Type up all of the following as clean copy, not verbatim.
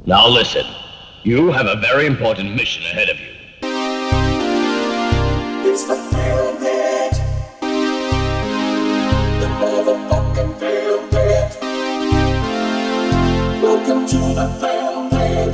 Now listen, you have a very important mission ahead of you. It's the Film Net. The motherfucking Film Net. Welcome to the Film Net.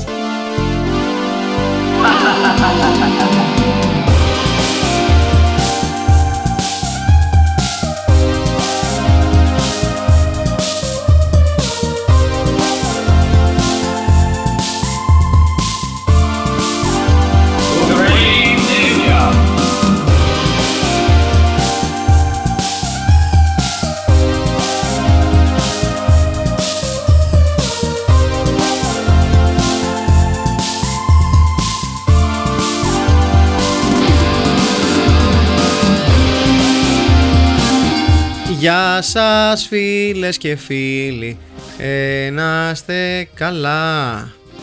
Γεια σας φίλες και φίλοι, να είστε καλά,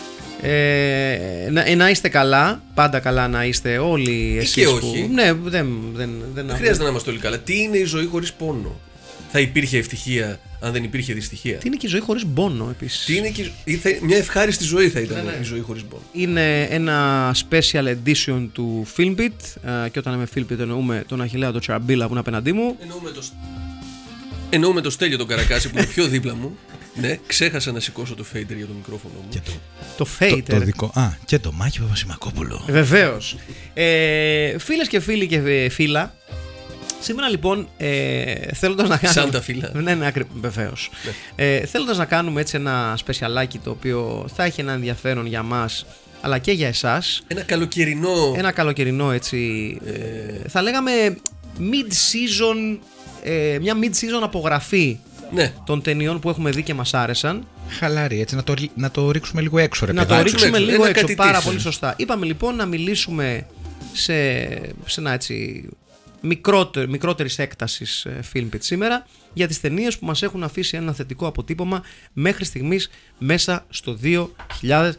να είστε καλά, πάντα καλά να είστε όλοι εσείς και όχι. που... Ναι, δεν χρειάζεται να είμαστε όλοι καλά. Τι είναι η ζωή χωρίς πόνο? Θα υπήρχε ευτυχία αν δεν υπήρχε δυστυχία? Τι είναι και η ζωή χωρίς πόνο επίσης? Τι είναι και... Μια ευχάριστη ζωή θα ήταν η ζωή χωρίς πόνο. Είναι ένα special edition του Filmbit, και όταν λέμε Filmbit εννοούμε τον Αχιλλέα τον Τσαραμπίλα που είναι απέναντί μου. Εννοούμε το Στέλιο τον Καρακάση που είναι πιο δίπλα μου. Ναι, ξέχασα να σηκώσω το fader για το μικρόφωνο μου. Και το fader. Το δικό. Και το Μάκη Παπασημακόπουλο. Βεβαίως. Φίλες και φίλοι και φίλα, σήμερα λοιπόν θέλοντας να κάνουμε... Σαν τα φύλλα. Ναι, βεβαίως. Θέλοντας να κάνουμε έτσι ένα σπεσιαλάκι το οποίο θα έχει ένα ενδιαφέρον για μας αλλά και για εσάς. Ένα καλοκαιρινό έτσι, θα λέγαμε mid-season, μια mid-season απογραφή, ναι, των ταινιών που έχουμε δει και μας άρεσαν. Χαλάρη, έτσι να το ρίξουμε λίγο έξω, ρε Να παιδάκι. το ρίξουμε λίγο έξω, πάρα της. πολύ σωστά. Είπαμε λοιπόν να μιλήσουμε σε ένα έτσι μικρότερης έκτασης Filmbit σήμερα για τις ταινίες που μας έχουν αφήσει ένα θετικό αποτύπωμα μέχρι στιγμής μέσα στο 2000.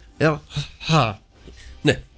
Ναι.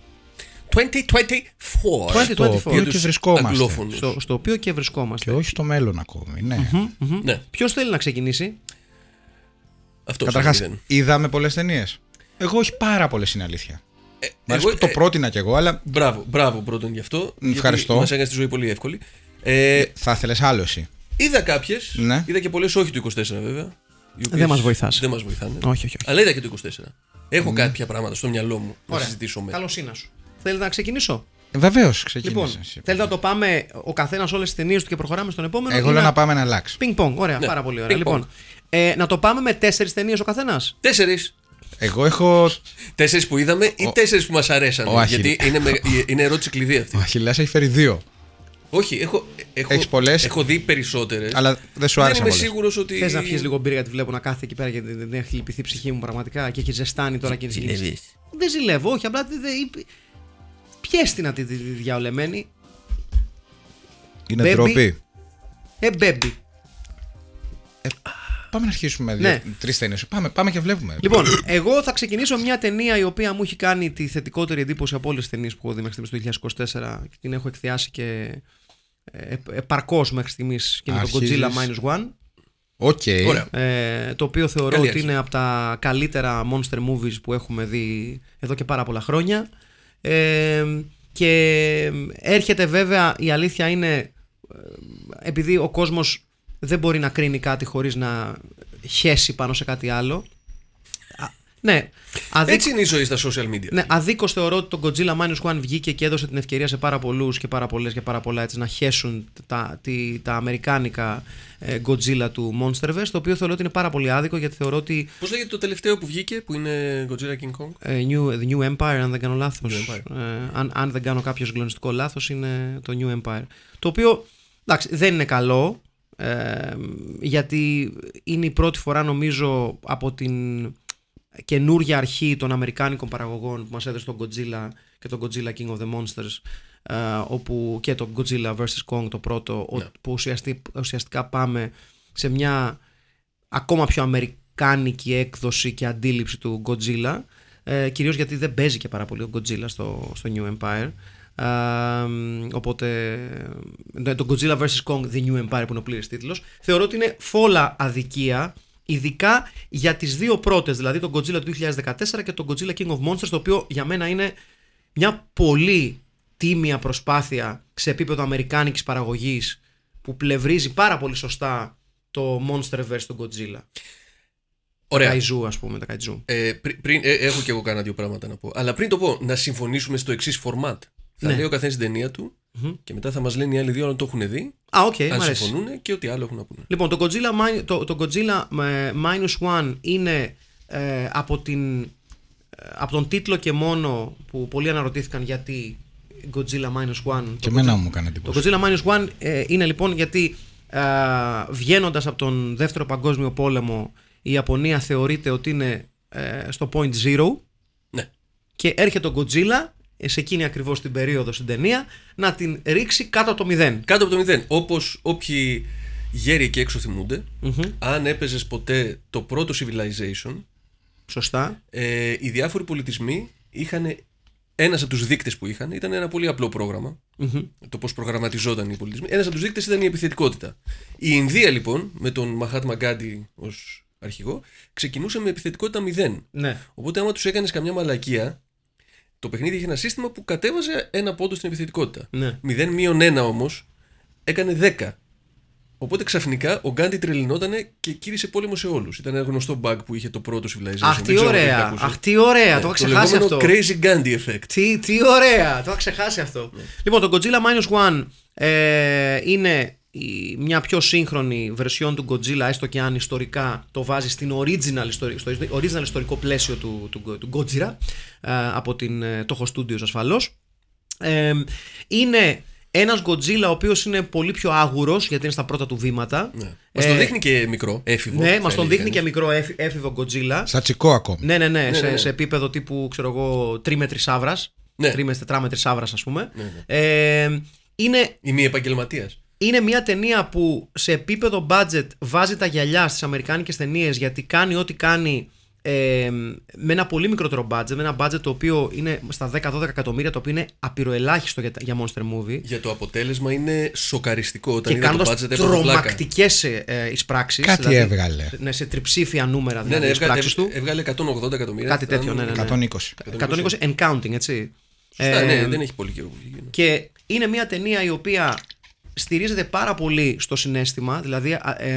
2024. Στο οποίο και βρισκόμαστε. Και όχι στο μέλλον ακόμη, ναι. Ναι. Ποιος θέλει να ξεκινήσει? Καταρχάς, είδαμε πολλές ταινίες. Εγώ όχι πάρα πολλές, είναι αλήθεια. Το πρότεινα κι εγώ, αλλά. Μπράβο πρώτον γι' αυτό. Ευχαριστώ. Μας έκανε τη ζωή πολύ εύκολη. Θα ήθελες άλλο εσύ? Είδα κάποιες. Ναι. Είδα και πολλές όχι του 24 βέβαια. Δεν μας βοηθάς. Δεν μας βοηθάνε. Όχι. Αλλά είδα και το 24. Έχω κάποια πράγματα στο μυαλό μου να συζητήσω με. Καλοσίνα σου. Θέλετε να ξεκινήσω? Βεβαίως, ξεκίνησε. Λοιπόν, θέλετε να το πάμε ο καθένας όλες τις ταινίες του και προχωράμε στον επόμενο? Εγώ λέω να πάμε να αλλάξει. Πινκ-πονγκ, ωραία, ναι, πάρα πολύ ωραία. Λοιπόν, να το πάμε με 4 ταινίες ο καθένας. 4. Εγώ έχω 4 που είδαμε ή 4 που μας αρέσαν? Γιατί είναι ερώτηση κλειδί αυτή. Ο Αχιλλέας έχει φέρει 2. Όχι, έχεις πολλές. Έχω δει περισσότερες. Αλλά δεν σου άρεσαν. Δεν είμαι σίγουρος ότι. Θες να πιεις λίγο μπύρα γιατί βλέπω να κάθεται εκεί πέρα και δεν έχει λυπηθεί η ψυχή μου πραγματικά και έχει ζεστάνει τώρα και είναι. Δεν ζηλεύω, όχι, απλά πιες την τη διαολεμένη. Είναι ντροπή. Μπέμπι. Πάμε να αρχίσουμε 3 ταινίες. Πάμε και βλέπουμε. Λοιπόν, εγώ θα ξεκινήσω μια ταινία η οποία μου έχει κάνει τη θετικότερη εντύπωση από όλες τις ταινίες που έχω δει μέχρι στιγμής το 2024 και την έχω εκθιάσει και επαρκώς μέχρι στιγμής, και είναι το Godzilla -1. Okay. Το οποίο θεωρώ ότι είναι από τα καλύτερα monster movies που έχουμε δει εδώ και πάρα πολλά χρόνια. Και έρχεται βέβαια, η αλήθεια είναι, επειδή ο κόσμος δεν μπορεί να κρίνει κάτι χωρίς να χέσει πάνω σε κάτι άλλο. Ναι, έτσι είναι η ζωή στα social media. Ναι, αδίκως θεωρώ ότι το Godzilla -1 βγήκε και έδωσε την ευκαιρία σε πάρα πολλούς και πάρα πολλές και πάρα πολλά έτσι, να χέσουν τα αμερικάνικα Godzilla του Monsterverse, το οποίο θεωρώ ότι είναι πάρα πολύ άδικο, γιατί θεωρώ ότι. Πώς λέγεται το τελευταίο που βγήκε, που είναι Godzilla King Kong? The New Empire, αν δεν κάνω λάθος. Αν δεν κάνω κάποιο συγκλονιστικό λάθος, είναι το New Empire. Το οποίο εντάξει, δεν είναι καλό, γιατί είναι η πρώτη φορά νομίζω από την καινούργια αρχή των αμερικάνικων παραγωγών που μας έδωσε τον Godzilla και τον Godzilla King of the Monsters, όπου και το Godzilla vs. Kong το πρώτο, ναι, που ουσιαστικά πάμε σε μια ακόμα πιο αμερικάνικη έκδοση και αντίληψη του Godzilla, κυρίως γιατί δεν παίζει και πάρα πολύ ο Godzilla στο New Empire. Οπότε το Godzilla vs. Kong The New Empire, που είναι ο πλήρης τίτλος, θεωρώ ότι είναι φόλα αδικία ειδικά για τις δύο πρώτες, δηλαδή τον Godzilla του 2014 και τον Godzilla King of Monsters, το οποίο για μένα είναι μια πολύ τίμια προσπάθεια σε επίπεδο αμερικάνικης παραγωγής που πλευρίζει πάρα πολύ σωστά το Monsterverse του Godzilla. Ωραία. Τα Kaiju, ας πούμε, τα Kaiju. Έχω και εγώ κάνα δύο πράγματα να πω. Αλλά πριν το πω, να συμφωνήσουμε στο εξής format. Θα Ναι. λέει ο καθένας την ταινία του και μετά θα μας λένε οι άλλοι δύο αν το έχουν δει. Οκ, αν μ' αρέσει. συμφωνούν και ό,τι άλλο έχουν να πούνε. Λοιπόν, το Godzilla Minus One είναι από τον τίτλο και μόνο που πολλοί αναρωτήθηκαν γιατί Godzilla Minus One. Και εμένα μου έκανε Το εντύπωση. Godzilla Minus One είναι λοιπόν γιατί βγαίνοντας από τον Δεύτερο Παγκόσμιο Πόλεμο η Ιαπωνία θεωρείται ότι είναι στο point zero Ναι. και έρχεται ο Godzilla σε εκείνη ακριβώς την περίοδο στην ταινία να την ρίξει κάτω από το 0. Κάτω από το 0. Όπως όποιοι γέροι εκεί έξω θυμούνται, αν έπαιζες ποτέ το πρώτο Civilization, Σωστά. οι διάφοροι πολιτισμοί είχαν. Ένας από τους δείκτες που είχαν ήταν ένα πολύ απλό πρόγραμμα. Το πώς προγραμματιζόταν οι πολιτισμοί. Ένας από τους δείκτες ήταν η επιθετικότητα. Η Ινδία λοιπόν, με τον Μαχάτμα Γκάντι ως αρχηγό, ξεκινούσε με επιθετικότητα 0. Ναι. Οπότε, άμα τους έκανες καμιά μαλακία, το παιχνίδι είχε ένα σύστημα που κατέβαζε ένα πόντο στην επιθετικότητα. Ναι. 0-1 όμως έκανε 10. Οπότε ξαφνικά ο Γκάντι τρελινότανε και κύρισε πόλεμο σε όλους. Ήταν ένα γνωστό bug που είχε το πρώτο Civilization. Αχ, Δεν τι ξέρω αν το έχετε ωραία. ακούσει. Αχ, τι ωραία. Ναι, Το είχα ξεχάσει αυτό. Crazy Γκάντι effect. Τι ωραία. Το είχα ξεχάσει αυτό. Λοιπόν, το Godzilla Minus One είναι μια πιο σύγχρονη βερσιόν του Godzilla, έστω και αν ιστορικά το βάζει στο original ιστορικό πλαίσιο του Godzilla από την Toho Studios ασφαλώς. Είναι ένας Godzilla ο οποίος είναι πολύ πιο άγουρος γιατί είναι στα πρώτα του βήματα. Ναι. Μας το δείχνει και μικρό, έφηβο. Ναι, θα μας τον έλεγε δείχνει και κανείς. μικρό έφηβο Godzilla. Σατσικό ακόμη. Ναι, σε επίπεδο τύπου, ξέρω εγώ, τρίμετρη σαύρας. Ναι. Τετράμετρη σαύρας, ας πούμε. Ναι. Είναι Ή μη επαγγελματίας. Είναι μια ταινία που σε επίπεδο budget βάζει τα γυαλιά στις αμερικάνικες ταινίες γιατί κάνει ό,τι κάνει με ένα πολύ μικρότερο budget, με ένα budget το οποίο είναι στα 10-12 εκατομμύρια, το οποίο είναι απειροελάχιστο για monster movie. Για το αποτέλεσμα είναι σοκαριστικό. Όταν Και είδα το κάνοντας budget έπαθα πλάκα. τρομακτικές εισπράξεις. Κάτι έβγαλε. Ναι, σε τριψήφια νούμερα Ναι, δηλαδή ναι, εισπράξεις του. έβγαλε 180 εκατομμύρια. Κάτι ήταν- τέτοιο, ναι. 120. 120 and counting, έτσι. Σωστά, ναι, δεν έχει πολύ καιρό που βγήκε. Και είναι μια ταινία η οποία στηρίζεται πάρα πολύ στο συναίσθημα, δηλαδή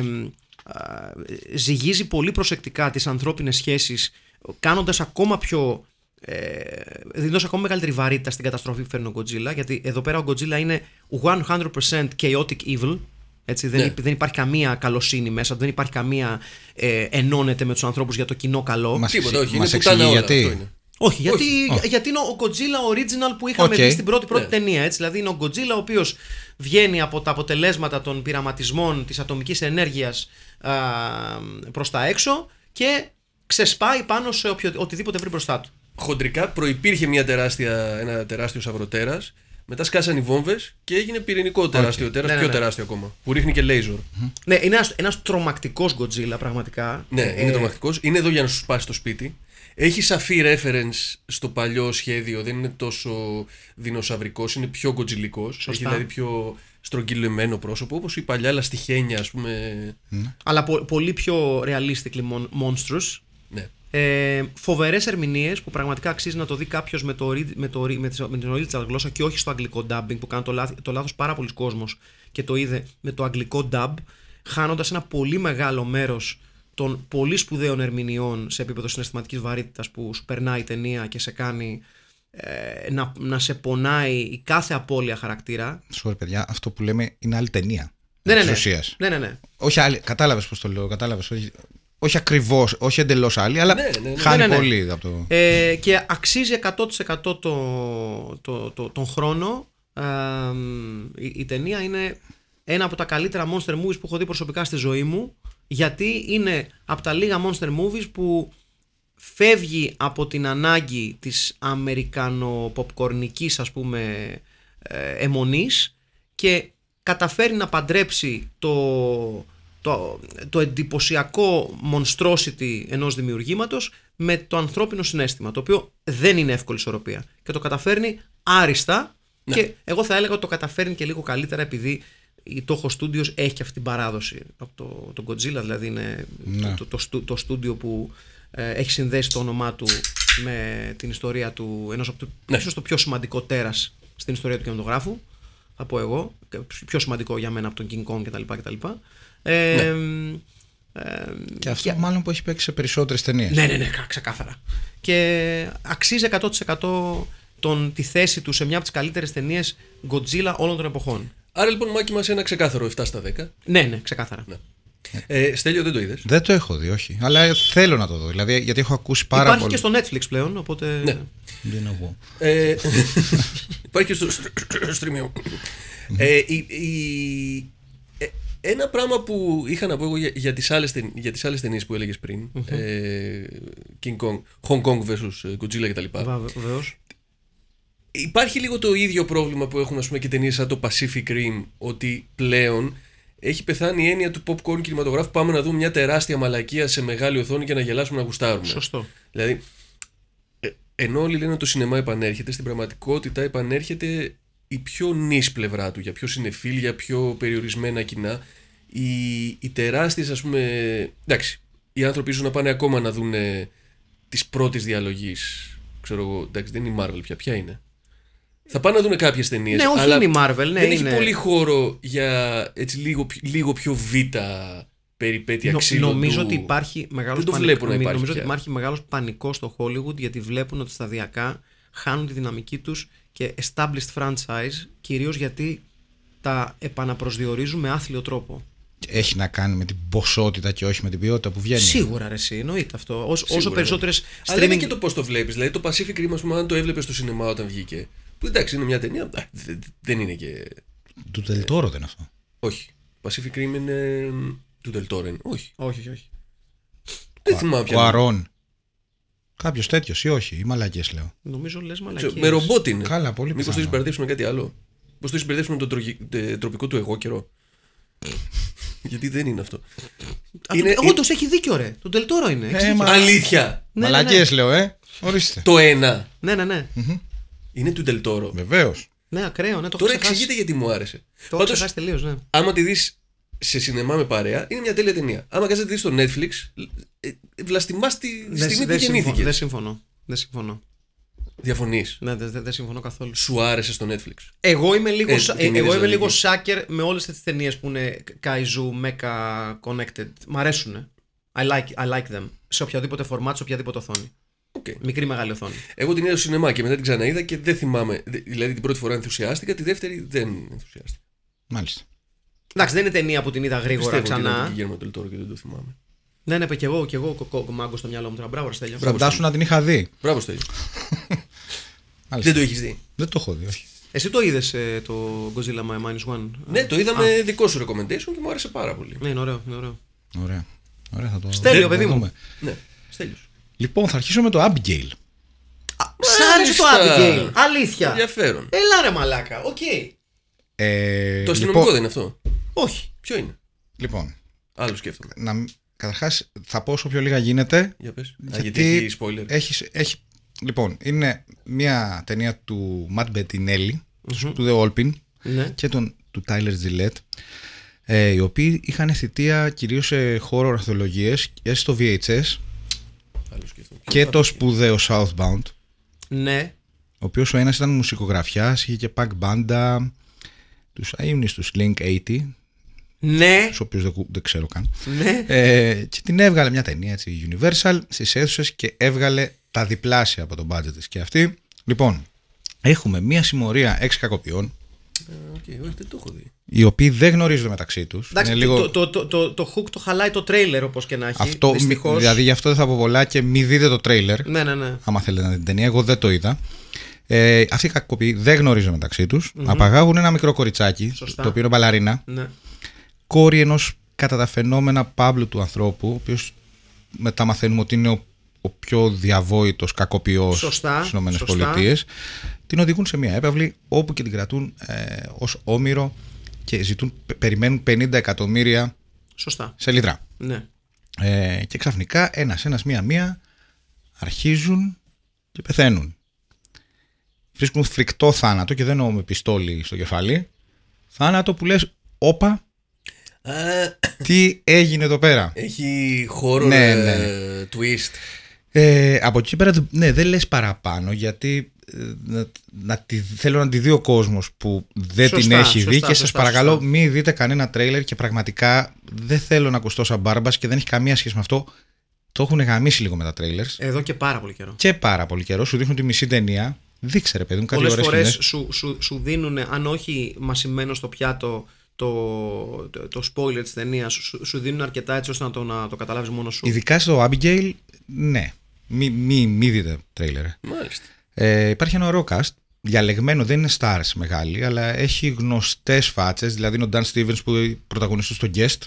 ζυγίζει πολύ προσεκτικά τις ανθρώπινες σχέσεις, κάνοντας ακόμα πιο δίνοντας ακόμα μεγαλύτερη βαρύτητα στην καταστροφή που φέρνει ο Godzilla, γιατί εδώ πέρα ο Godzilla είναι 100% chaotic evil. Έτσι, Ναι. δεν υπάρχει καμία καλοσύνη μέσα, δεν υπάρχει καμία ενώνεται με τους ανθρώπους για το κοινό καλό. Μας Τίποτα, όχι. Είναι μας πουτάνα εξηγεί όλα. γιατί. Αυτό είναι. Όχι, Όχι. γιατί είναι ο Godzilla original που είχαμε Οκ. δει στην πρώτη Ναι. ταινία. Έτσι. Δηλαδή είναι ο Godzilla ο οποίος βγαίνει από τα αποτελέσματα των πειραματισμών της ατομικής ενέργειας προς τα έξω και ξεσπάει πάνω σε οτιδήποτε βρει μπροστά του. Χοντρικά προϋπήρχε ένα τεράστιο σαυροτέρας. Μετά σκάσαν οι βόμβες και έγινε πυρηνικό τεράστιο τέρας, Ναι, πιο ναι. τεράστιο ακόμα. Που ρίχνει και λέιζορ. Ναι, είναι ένας τρομακτικός Godzilla πραγματικά. Ναι, είναι τρομακτικός. Είναι εδώ για να σου σπάσει το σπίτι. Έχει σαφή reference στο παλιό σχέδιο. Δεν είναι τόσο δεινοσαυρικός, είναι πιο γκοτζιλικός. Έχει δηλαδή πιο στρογγυλεμένο πρόσωπο, όπως η παλιά λαστιχένια, ας πούμε. Αλλά πολύ πιο realistically monstrous. Ναι. Φοβερές ερμηνείες που πραγματικά αξίζει να το δει κάποιος με την original γλώσσα και όχι στο αγγλικό dubbing που κάνει το λάθος πάρα πολλοί κόσμος και το είδε με το αγγλικό dub, χάνοντας ένα πολύ μεγάλο μέρος των πολύ σπουδαίων ερμηνεών σε επίπεδο συναισθηματικής βαρύτητας που σου περνάει η ταινία και σε κάνει να σε πονάει η κάθε απώλεια χαρακτήρα. Sorry, παιδιά, αυτό που λέμε είναι άλλη ταινία. Ναι. Της ουσίας. Ναι. Όχι άλλη. Κατάλαβες πώς το λέω. Κατάλαβες. Όχι ακριβώς, όχι εντελώς άλλη, αλλά Ναι. χάνει Ναι. πολύ από το. Και αξίζει 100% τον χρόνο. Η ταινία είναι ένα από τα καλύτερα monster movies που έχω δει προσωπικά στη ζωή μου, γιατί είναι από τα λίγα monster movies που φεύγει από την ανάγκη της αμερικανο-ποπκορνικής, ας πούμε, αιμονής και καταφέρει να παντρέψει το εντυπωσιακό monstrosity ενός δημιουργήματος με το ανθρώπινο συναίσθημα, το οποίο δεν είναι εύκολη ισορροπία και το καταφέρνει άριστα. Και εγώ θα έλεγα ότι το καταφέρνει και λίγο καλύτερα επειδή η Toho Studios έχει και αυτή την παράδοση από το Godzilla, δηλαδή είναι το στούντιο που έχει συνδέσει το όνομά του με την ιστορία του ενός από ίσως το πιο σημαντικό τέρας στην ιστορία του κινηματογράφου, θα πω εγώ, πιο σημαντικό για μένα από τον King Kong κτλ. Και αυτό μάλλον που έχει παίξει σε περισσότερες ταινίες. Ναι, ξεκάθαρα. Και αξίζει 100% τη θέση του σε μια από τις καλύτερες ταινίες Godzilla όλων των εποχών. Άρα λοιπόν, Μάκη μας, ένα ξεκάθαρο 7 στα 10. Ναι, ξεκάθαρα. Ναι. Στέλιο, δεν το είδες? Δεν το έχω δει, όχι. Αλλά θέλω να το δω. Δηλαδή, γιατί έχω ακούσει πάρα πολύ. Υπάρχει και στο Netflix πλέον, οπότε. Ναι. Δεν έχω. Υπάρχει και στο streaming. Ένα πράγμα που είχα να πω εγώ για τις άλλες ταινίες που έλεγες πριν, King Kong, Hong Kong vs Godzilla κτλ. Βεβαίως. Υπάρχει λίγο το ίδιο πρόβλημα που έχουν, ας πούμε, και ταινίες σαν το Pacific Rim, ότι πλέον έχει πεθάνει η έννοια του popcorn κινηματογράφου. Πάμε να δούμε μια τεράστια μαλακία σε μεγάλη οθόνη και να γελάσουμε, να γουστάρουμε. Σωστό. Δηλαδή, ενώ όλοι λένε ότι το σινεμά επανέρχεται, στην πραγματικότητα επανέρχεται η πιο νης πλευρά του, για πιο συνεφίλ, για πιο περιορισμένα κοινά. Οι τεράστιες, ας πούμε. Εντάξει, οι άνθρωποι ίσως να πάνε ακόμα να δουν τις πρώτες διαλογής. Ξέρω εγώ, εντάξει, δεν είναι η Marvel πια. Ποια είναι? Θα πάνε να δουν κάποιες ταινίες. Ναι, όχι, αλλά είναι η Marvel. Ναι, δεν είναι. έχει πολύ χώρο για έτσι λίγο πιο β' περιπέτεια ξύλου. Νομίζω ότι υπάρχει μεγάλος νομίζω ότι υπάρχει μεγάλος πανικός στο Hollywood, γιατί βλέπουν ότι σταδιακά χάνουν τη δυναμική τους και established franchise, κυρίως γιατί τα επαναπροσδιορίζουν με άθλιο τρόπο. Έχει να κάνει με την ποσότητα και όχι με την ποιότητα που βγαίνει. Σίγουρα, ρε, εσύ, εννοείται αυτό. Όσο περισσότερες streaming. Αλλά είναι και το πώς το βλέπεις. Δηλαδή το Pacific Rim, ας πούμε, αν το έβλεπες στο σινεμά όταν βγήκε. Που εντάξει, είναι μια ταινία. Δεν είναι και. Του Del Toro δεν είναι αυτό. Όχι. Pacific Rim είναι. Του Del Toro είναι. Όχι. Όχι. Δεν θυμάμαι πια. Ο Αρών. Κάποιος τέτοιος ή όχι, ή μαλακίες λέω. Νομίζω λες μαλακίες. Με ρομπότ είναι. Καλά, πολύ Μήπως το έχεις μπερδέψει με κάτι άλλο? Μήπως το έχεις μπερδέψει με τον τροπικό του εγώ καιρό? Γιατί δεν είναι αυτό. Όντως έχει δίκιο, ρε. Το Del Toro είναι. Αλήθεια. Μαλακίες λέω, ορίστε. Το ένα. Ναι. Είναι του Del Toro. Βεβαίως. Ναι, ακραίο, ναι, το Τώρα έχω ξεχάσει. εξηγείται γιατί μου άρεσε. Το έχω ξεχάσει τελείως, ναι. Άμα τη δεις σε σινεμά με παρέα, είναι μια τέλεια ταινία. Άμα κάτσεις να τη δεις στο Netflix, βλαστημάς τη στιγμή που γεννήθηκε. Δεν συμφωνώ. Διαφωνείς? Ναι, δεν συμφωνώ καθόλου. Σου άρεσε στο Netflix? Εγώ είμαι λίγο εκεί. σάκερ με όλες τις ταινίες που είναι Kaiju, Mecha, Connected. Μ' αρέσουν. I like them. Σε οποιαδήποτε φορμάτ, σε οποιαδήποτε οθόνη. Okay. Μικρή, μεγάλη οθόνη. Εγώ την είδα στο σινεμά και μετά την ξαναείδα και δεν θυμάμαι. Δηλαδή την πρώτη φορά ενθουσιάστηκα, τη δεύτερη δεν ενθουσιάστηκα. Μάλιστα. Εντάξει, δεν είναι ταινία που την είδα γρήγορα ξανά. Πιστεύω ότι Del Toro και δεν το θυμάμαι. Ναι, και εγώ μάγκο στο μυαλό μου τώρα. Μπράβο, Στέλιο. Φαντάσου να την είχα δει. Μπράβο, Στέλιο. Δεν το έχεις δει? Δεν το έχω δει, όχι. Εσύ το είδες το Godzilla Minus One? Ναι, το είδαμε δικό σου recommendation και μου άρεσε πάρα πολύ. Ναι, είναι ωραίο. Ωραία, θα το Στέλιο, παιδί μου. Ναι, Στέλιος. Λοιπόν, θα αρχίσω με το Abigail. Σ' άρεσε το Abigail? Αλήθεια? Ενδιαφέρον. Έλα ρε μαλάκα, οκ. Το αστυνομικό δεν είναι αυτό? Όχι. Ποιο είναι? Λοιπόν, άλλο σκέφτομαι. Καταρχάς θα πω όσο πιο λίγα γίνεται. Για πες. Γιατί έχει spoiler. Λοιπόν, είναι μια ταινία του Matt Bettinelli, του The Olpin, και του Tyler Gillette, οι οποίοι είχαν θητεία κυρίως σε horror ανθολογίες και στο VHS και το σπουδαίο Southbound. Ναι. Ο οποίος ο ένας ήταν μουσικογραφιάς, είχε και punk μπάντα, τους αείμνης του Slink 80. Ναι. Τους οποίους δεν ξέρω καν. Ναι. Και την έβγαλε μια ταινία έτσι, Universal στις αίθουσες και έβγαλε τα διπλάσια από τον budget της και αυτή. Λοιπόν, έχουμε μια συμμορία 6 κακοποιών. Όχι, δεν το έχω δει. Οι οποίοι δεν γνωρίζονται μεταξύ τους. Εντάξει, λίγο... το hook το χαλάει το τρέιλερ, όπως και να έχει. Αυτό, δυστυχώς. δηλαδή γι' αυτό δεν θα πω πολλά και μην δείτε το τρέιλερ. Ναι. Άμα θέλετε να δείτε την ταινία, εγώ δεν το είδα. Αυτοί οι κακοποιοί δεν γνωρίζονται μεταξύ τους. Απαγάγουν ένα μικρό κοριτσάκι, Σωστά. το οποίο είναι μπαλαρίνα. Ναι. Κόρη ενός κατά τα φαινόμενα Παύλου του ανθρώπου, ο οποίος μετά μαθαίνουμε ότι είναι ο πιο διαβόητος κακοποιός στις ΗΠΑ. Την οδηγούν σε μια έπαυλη όπου και την κρατούν ως όμηρο και περιμένουν 50 εκατομμύρια σε λιτρά. Ναι. Και ξαφνικά ένας μία αρχίζουν και πεθαίνουν. Βρίσκουν φρικτό θάνατο, και δεν εννοώ με πιστόλι στο κεφάλι. Θάνατο που λες όπα, τι έγινε εδώ πέρα. Έχει χώρο twist. Από εκεί πέρα δεν λες παραπάνω, γιατί θέλω να τη δει ο κόσμος που δεν την έχει δει, και σας παρακαλώ μην δείτε κανένα τρέιλερ, και πραγματικά δεν θέλω να ακουστώ σαν μπάρμπας και δεν έχει καμία σχέση με αυτό. Το έχουν γαμίσει λίγο με τα τρέιλερς. Εδώ και πάρα πολύ καιρό. Και πάρα πολύ καιρό. Σου δείχνουν τη μισή ταινία. Δείξε ρε παιδί μου κάτι ωραίες πολλές σκηνές. φορές σου δίνουν, αν όχι μασημένο στο πιάτο, το spoiler της ταινίας, σου δίνουν αρκετά έτσι ώστε να το καταλάβεις μόνο σου. Ειδικά στο Abigail, ναι. Μη δείτε τρέιλερ. Μάλιστα. Υπάρχει ένα ωραίο cast. Διαλεγμένο, δεν είναι stars μεγάλοι, αλλά έχει γνωστές φάτσες. Δηλαδή είναι ο Dan Stevens που πρωταγωνιστεί στο Guest.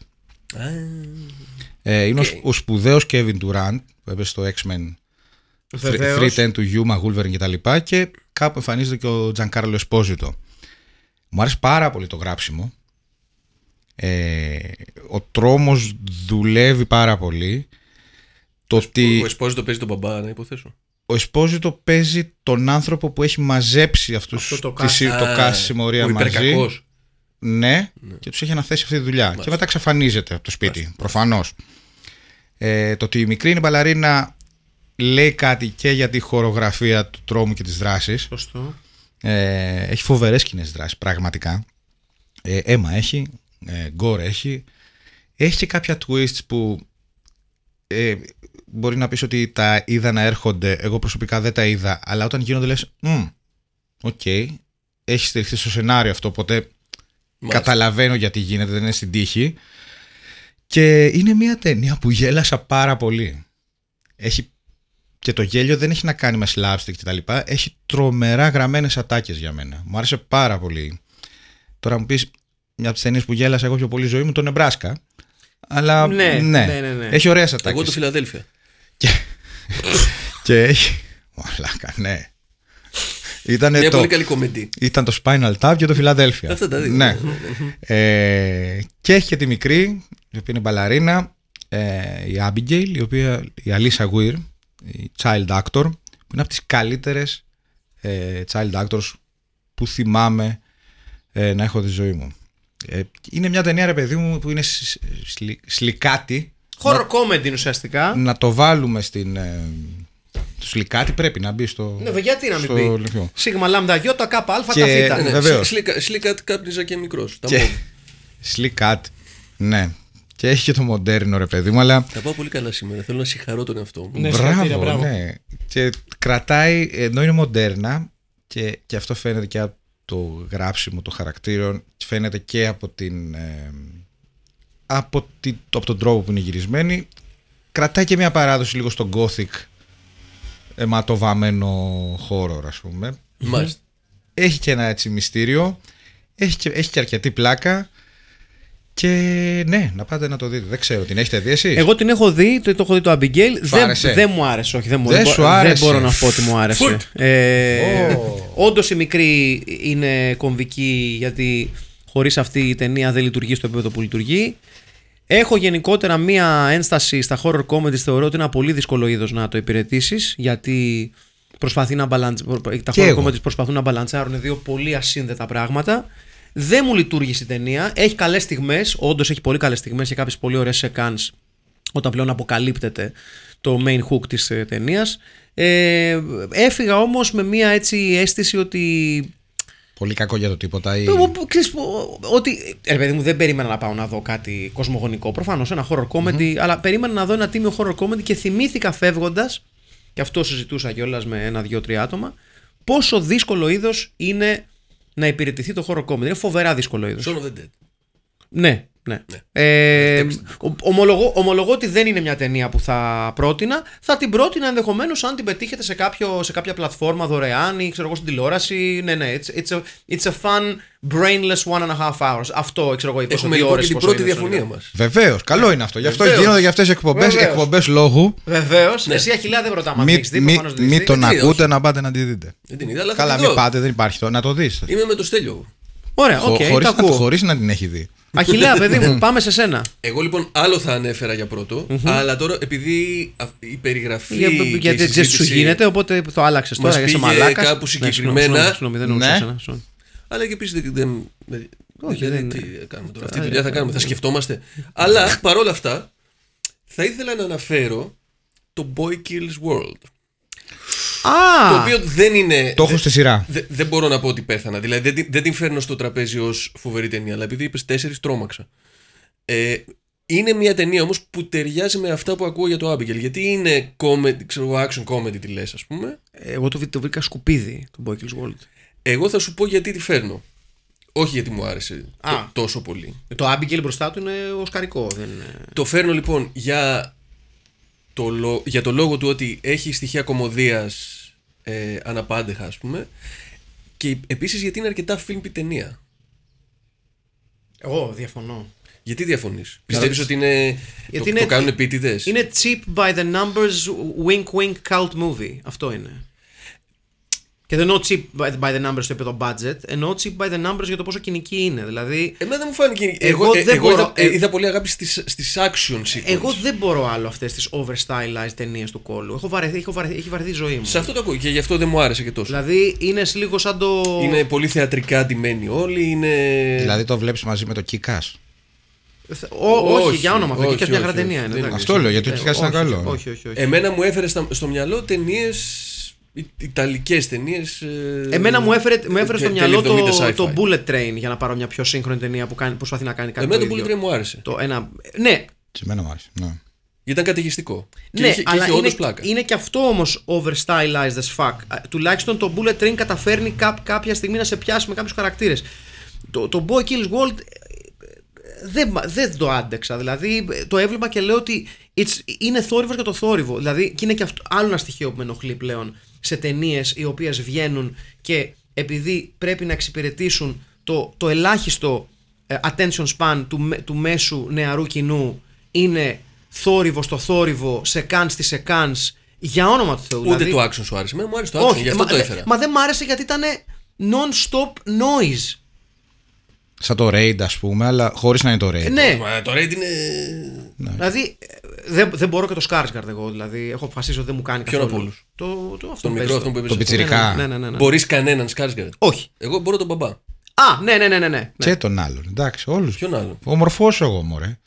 Είναι ο σπουδαίος Kevin Durant που έπαιζε στο X-Men 310 του Yuma, Wolverine κτλ. Και κάπου εμφανίζεται και ο Giancarlo Esposito. Μου άρεσε πάρα πολύ το γράψιμο. Ο τρόμος δουλεύει πάρα πολύ. Ο Esposito παίζει τον μπαμπά, να υποθέσω. Ο Esposito παίζει τον άνθρωπο που έχει μαζέψει αυτούς το cast συμμορία μαζί. Ναι, και τους έχει αναθέσει αυτή τη δουλειά. Μάλιστα. Και μετά εξαφανίζεται από το σπίτι. Μάλιστα. Προφανώς. Το ότι η μικρή είναι μπαλαρίνα λέει κάτι και για τη χορογραφία του τρόμου και της δράσης. Σωστό. Έχει φοβερές σκηνές δράσης, πραγματικά. Αίμα έχει, γκορ έχει. Έχει και κάποια twists που μπορεί να πεις ότι τα είδα να έρχονται. Εγώ προσωπικά δεν τα είδα, αλλά όταν γίνονται λες οκ, έχει στηριχθεί στο σενάριο αυτό, οπότε καταλαβαίνω γιατί γίνεται, δεν είναι στην τύχη. Και είναι μια ταινία που γέλασα πάρα πολύ. Και το γέλιο δεν έχει να κάνει με slapstick κτλ. Έχει τρομερά γραμμένες ατάκες για μένα. Μου άρεσε πάρα πολύ. Τώρα μου πεις, μια από τις ταινίες που γέλασα εγώ πιο πολύ ζωή μου, το Νεμπράσκα. Αλλά ναι. Έχει ωραίες ατάκες. Εγώ το Φιλαδέλφια. Και έχει. Μαλάκα, ναι. Μια πολύ καλή κομμεντή. Ήταν το Spinal Tap και το Φιλαδέλφια. Αυτά τα δύο. Ναι. Και έχει και τη μικρή, η οποία είναι μπαλαρίνα, η Abigail, η Alissa Weir, η child actor, που είναι από τις καλύτερες child actors που θυμάμαι να έχω τη ζωή μου. Είναι μια ταινία, ρε παιδί μου, που είναι σλικάτη. Horror comedy ουσιαστικά. Να το βάλουμε το σλικάτι, πρέπει να μπει στο. Ναι, γιατί να μην μπει. Σίγμα λάμδα γιώτα κάπα αλφα καφίτα. Σλικάτι κάπνιζα και μικρός. Σλικάτι. Ναι. Και έχει και το μοντέρνο, ρε παιδί μου, αλλά. Θα πάω πολύ καλά σήμερα. Θέλω να συγχαρώ τον εαυτό μου. Ναι, μπράβο. Ναι. Και κρατάει, ενώ είναι μοντέρνα, και αυτό φαίνεται και από το γράψιμο των χαρακτήρων, φαίνεται και από από τον τρόπο που είναι γυρισμένη. Κρατάει και μια παράδοση λίγο στο gothic αιματοβαμμένο horror, ας πούμε. Μάλιστα. Έχει και ένα έτσι μυστήριο. Έχει και αρκετή πλάκα. Και ναι, να πάτε να το δείτε. Δεν ξέρω, την έχετε δει εσείς? Εγώ την έχω δει, το έχω δει το Abigail. Δεν μου άρεσε, όχι. Δεν μπορώ να πω ότι μου άρεσε. Όντως η μικρή είναι κομβική, γιατί χωρίς αυτή η ταινία δεν λειτουργεί στο επίπεδο που λειτουργεί. Έχω γενικότερα μία ένσταση στα horror comedies. Θεωρώ ότι είναι ένα πολύ δύσκολο είδος να το υπηρετήσεις, γιατί τα horror comedies προσπαθούν να μπαλαντσάρουν δύο πολύ ασύνδετα πράγματα. Δεν μου λειτουργήσε η ταινία. Έχει καλές στιγμές, όντως έχει πολύ καλές στιγμές και κάποιες πολύ ωραίες σεκάνς όταν πλέον αποκαλύπτεται το main hook της ταινίας. Έφυγα όμως με μία έτσι αίσθηση ότι. Πολύ κακό για το τίποτα. Ότι. Παιδί μου, δεν περίμενα να πάω να δω κάτι κοσμογονικό. Προφανώς ένα horror comedy, αλλά περίμενα να δω ένα τίμιο horror comedy και θυμήθηκα φεύγοντας, και αυτό συζητούσα κιόλας με 1-2-3 άτομα, πόσο δύσκολο είδος είναι να υπηρετηθεί το horror comedy. Είναι φοβερά δύσκολο είδος. Shaun of the Dead. Ναι. Ομολογώ ότι δεν είναι μια ταινία που θα πρότεινα. Θα την πρότεινα ενδεχομένως αν την πετύχετε σε κάποια πλατφόρμα δωρεάν ή ξέρω εγώ στην τηλεόραση. Ναι. It's a fun, brainless 1.5 hours. Αυτό ξέρω εγώ. Έχουμε λοιπόν και την πρώτη διαφωνία μας. Βεβαίως, καλό είναι αυτό. Γι' αυτό γίνονται για αυτές τις εκπομπές λόγου. Βεβαίως. Εσύ Αχιλλέα δεν ρωτάμε. Μην τον ακούτε, να πάτε να τη δείτε. Καλά, μην πάτε, δεν υπάρχει το να το δεις. Είμαι με το Στέλιο. Ωραία, χωρίς να την έχει δει. Αχιλλέα, παιδί μου, πάμε σε σένα. Εγώ λοιπόν άλλο θα ανέφερα για πρώτο, αλλά τώρα επειδή η περιγραφή. Γιατί δεν σου γίνεται, οπότε το άλλαξες τώρα. Μας πήγε κάπου συγκεκριμένα. Συγγνώμη, δεν νοούσα εσένα. Αλλά και επίσης Όχι, Δηλαδή, δεν τι είναι. κάνουμε τώρα, αυτή τη δουλειά θα κάνουμε, θα σκεφτόμαστε. Αλλά παρόλα αυτά, θα ήθελα να αναφέρω το Boy Kills World. Το οποίο δεν είναι. Το έχω στη σειρά. Δεν μπορώ να πω ότι πέθανα. Δηλαδή δεν την φέρνω στο τραπέζι ως φοβερή ταινία. Αλλά επειδή είπες 4, τρόμαξα. Είναι μια ταινία όμως που ταιριάζει με αυτά που ακούω για το Abigail. Γιατί είναι comedy, ξέρω, action comedy τη λες, ας πούμε. Εγώ το βρήκα σκουπίδι, το Boy Kills World. Εγώ θα σου πω γιατί τη φέρνω. Όχι γιατί μου άρεσε τόσο πολύ. Το Abigail μπροστά του είναι οσκαρικό. Δεν... Το φέρνω λοιπόν για το λόγο του ότι έχει στοιχεία κωμωδίας αναπάντεχα, ας πούμε. Και επίσης γιατί είναι αρκετά φιλμπη ταινία. Εγώ διαφωνώ. Γιατί διαφωνείς? Πιστεύεις ότι είναι. Το κάνουν επίτηδες? Είναι cheap by the numbers, wink wink cult movie. Αυτό είναι. Και δεν εννοώ cheap by the numbers στο επίπεδο budget, εννοώ cheap by the numbers για το πόσο κοινική είναι. Δηλαδή. Εμένα δεν μου φάνηκε. Εγώ είδα πολύ αγάπη στις action sequences. Εγώ δεν μπορώ άλλο αυτές τις overstylized ταινίες του κόλλου. Έχει βαρεθεί η ζωή μου. Σε αυτό το ακούω και γι' αυτό δεν μου άρεσε και τόσο. Δηλαδή είναι λίγο σαν το. Είναι πολύ θεατρικά ντυμένοι όλοι. Είναι... Δηλαδή το βλέπεις μαζί με το Kick-Ass. Όχι, για όνομα. Το Kick-Ass μια χαρά είναι. Αυτό λέω, γιατί το Kick-Ass ήταν καλό. Όχι. Εμένα μου έφερε στο μιαλό ταινίες. Ιταλικές ταινίες. Εμένα μου έφερε στο μυαλό το Bullet Train, για να πάρω μια πιο σύγχρονη ταινία που προσπαθεί να κάνει κάτι. Εμένα το Bullet Train μου άρεσε. Ναι. Και εμένα μου άρεσε. Ναι. Ήταν καταιγιστικό. Ναι, και αλλά είχε όντως πλάκα. Είναι και αυτό όμως overstylized as fuck. Τουλάχιστον το Bullet Train καταφέρνει κάποια στιγμή να σε πιάσει με κάποιους χαρακτήρες. Το Boy Kills World δεν το άντεξα. Δηλαδή το έβλεπα και λέω ότι είναι θόρυβος για το θόρυβο. Δηλαδή, και είναι και αυτό άλλο ένα στοιχείο που με ενοχλεί πλέον σε ταινίες οι οποίες βγαίνουν και επειδή πρέπει να εξυπηρετήσουν το ελάχιστο attention span του μέσου νεαρού κοινού, είναι θόρυβο στο θόρυβο, σεκάνς στη σεκάνς, για όνομα του Θεού. Ούτε δηλαδή, το action σου άρεσε. Μου άρεσε το action, γι' αυτό το έφερα. Μα δεν μ' άρεσε γιατί ήταν non-stop noise. Σαν το Raid, ας πούμε, αλλά χωρίς να είναι το Raid. Ναι. Μα το Raid είναι. Ναι. Δηλαδή δεν μπορώ και το Skarsgård εγώ. Δηλαδή έχω αποφασίσει ότι δεν μου κάνει καθόλου. Ποιον από όλους? Αυτό μικρό αυτό που είπες. Το πιτσιρικά. Ναι. Μπορείς κανέναν Skarsgård? Όχι. Εγώ μπορώ τον μπαμπά. Α, ναι. Και τον άλλον. Εντάξει, όλους. Ποιον άλλον? Ο μορφός εγώ, μωρέ.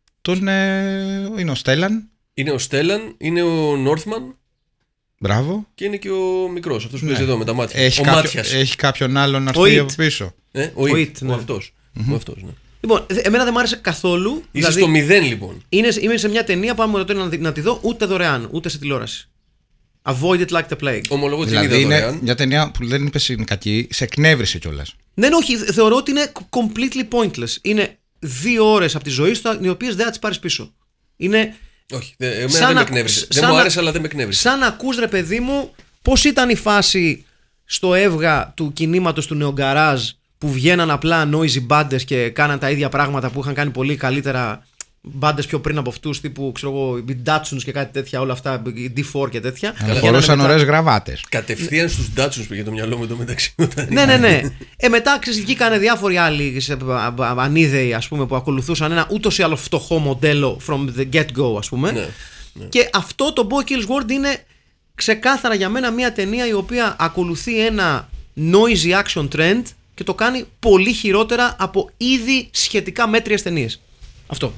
Είναι ο Στέλλαν. Είναι ο Στέλλαν, είναι ο Νόρθμαν. Μπράβο. Και είναι και ο μικρός, αυτός που παίζει εδώ με τα μάτια. Έχει κάποιον άλλον να έρθει από πίσω. Ο It, αυτός. Ναι. Λοιπόν, εμένα δεν μ' άρεσε καθόλου. Είσαι δηλαδή, στο 0 λοιπόν. Είμαι σε μια ταινία που άμα να τη δω ούτε δωρεάν, ούτε σε τηλεόραση. Avoid it like the plague. Ομολογώ ότι Δηλαδή την είδα είναι δωρεάν. μια ταινία που δεν είπες είναι κακή, σε εκνεύρισε κιόλας. Ναι, όχι, θεωρώ ότι είναι completely pointless. Είναι 2 ώρες από τη ζωή σου, οι οποίες δεν θα τις πάρεις πίσω. Είναι. Όχι, εμένα δεν με εκνεύρισε. Δεν μου άρεσε, αλλά δεν με εκνεύρισε. Σαν να ακούς, ρε παιδί μου, πώς ήταν η φάση στο έβγα του κινήματος του νεογκαράζ που βγαίναν απλά noisy μπάντες και κάναν τα ίδια πράγματα που είχαν κάνει πολύ καλύτερα μπάντες πιο πριν από αυτούς, τύπου ξέρω εγώ, οι Datsuns και κάτι τέτοια, όλα αυτά, οι D4 και τέτοια. Φορούσαν ωραίες γραβάτες. Κατευθείαν στους Datsuns πήγε το μυαλό μου το μεταξύ. Ναι. Μετά βγήκαν διάφοροι άλλοι ανίδεοι, ας πούμε, που ακολουθούσαν ένα ούτως ή άλλως φτωχό μοντέλο from the get-go, ας πούμε. Ναι. Και αυτό το Boy Kills World είναι ξεκάθαρα για μένα μια ταινία η οποία ακολουθεί ένα noisy action trend και το κάνει πολύ χειρότερα από ήδη σχετικά μέτριες ταινίες. Αυτό.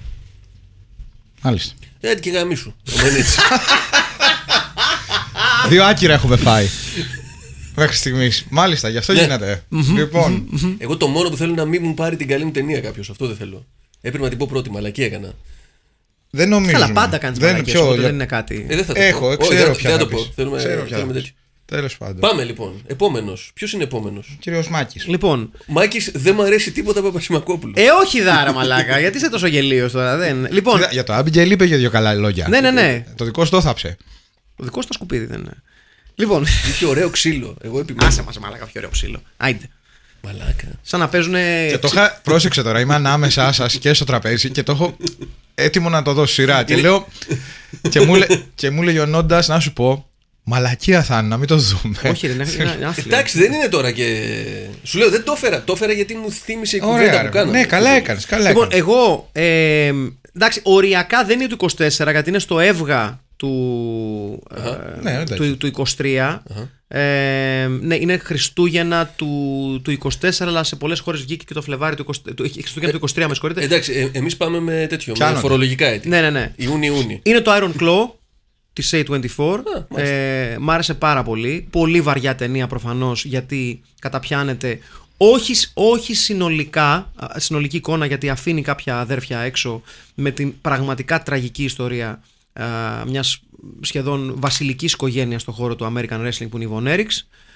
Μάλιστα. Έτσι και γαμίσου. 2 άκυρα έχουμε φάει μέχρι στιγμής. Μάλιστα, γι' αυτό γίνεται. Λοιπόν. Εγώ το μόνο που θέλω είναι να μην μου πάρει την καλή μου ταινία κάποιος. Αυτό δεν θέλω. Έπρεπε να την πω πρώτη, μαλακή έκανα. Δεν νομίζω. Καλά, πάντα κάνεις μαλακίες, οπότε δεν είναι κάτι. Δεν θα το Έχω, πω. ξέρω Όχι, ποια δεν θα θα το πω. πεις. Θέλουμε τέτοιο. Τέλος πάντων. Πάμε λοιπόν. Επόμενος. Ποιος είναι επόμενος? Κύριος Μάκης. Λοιπόν. Μάκης, δεν μου αρέσει τίποτα από Παπασημακόπουλο. Όχι δάρα, μαλάκα. Γιατί είσαι τόσο γελίος τώρα, δεν. Λοιπόν. Για το Abigail είπε και 2 καλά λόγια. Ναι. Το δικό σου το θάψε. Ο δικός στο σκουπίδι δεν είναι. Λοιπόν. Είχε ωραίο ξύλο. Εγώ επιμένω. Άσε μας, μαλάκα, πιο ωραίο ψήλο. Άιντε. Μαλάκα. Σαν να παίζουν. Και το είχα. Πρόσεξε τώρα, είμαι ανάμεσά σας και στο τραπέζι και το έχω έτοιμο να το δώσω σειρά. Και λέω. Και μου λέει ο Νόντας να σου πω. Μαλακία θα είναι, να μην το δούμε. Όχι, είναι άθλιο. Εντάξει, δεν είναι τώρα και. Σου λέω, δεν το έφερα. Το έφερα γιατί μου θύμισε η κουβέντα που κάναμε. Ναι, καλά έκανες. Λοιπόν, εγώ. Εντάξει, οριακά δεν είναι του 24, γιατί είναι στο έβγα του 23. Ναι, είναι Χριστούγεννα του 24, αλλά σε πολλές χώρες βγήκε και το Φλεβάρι του 23. Χριστούγεννα του 23, με συγχωρείτε. Εντάξει, εμείς πάμε με τέτοιο, με φορολογικά έτη. Ναι. Ιούνι. Είναι το Iron Claw της A24. Μ' άρεσε πάρα πολύ. Πολύ βαριά ταινία προφανώς, γιατί καταπιάνεται όχι συνολική εικόνα, γιατί αφήνει κάποια αδέρφια έξω, με την πραγματικά τραγική ιστορία μιας σχεδόν βασιλικής οικογένειας στον χώρο του American Wrestling, που είναι η Von Erichs,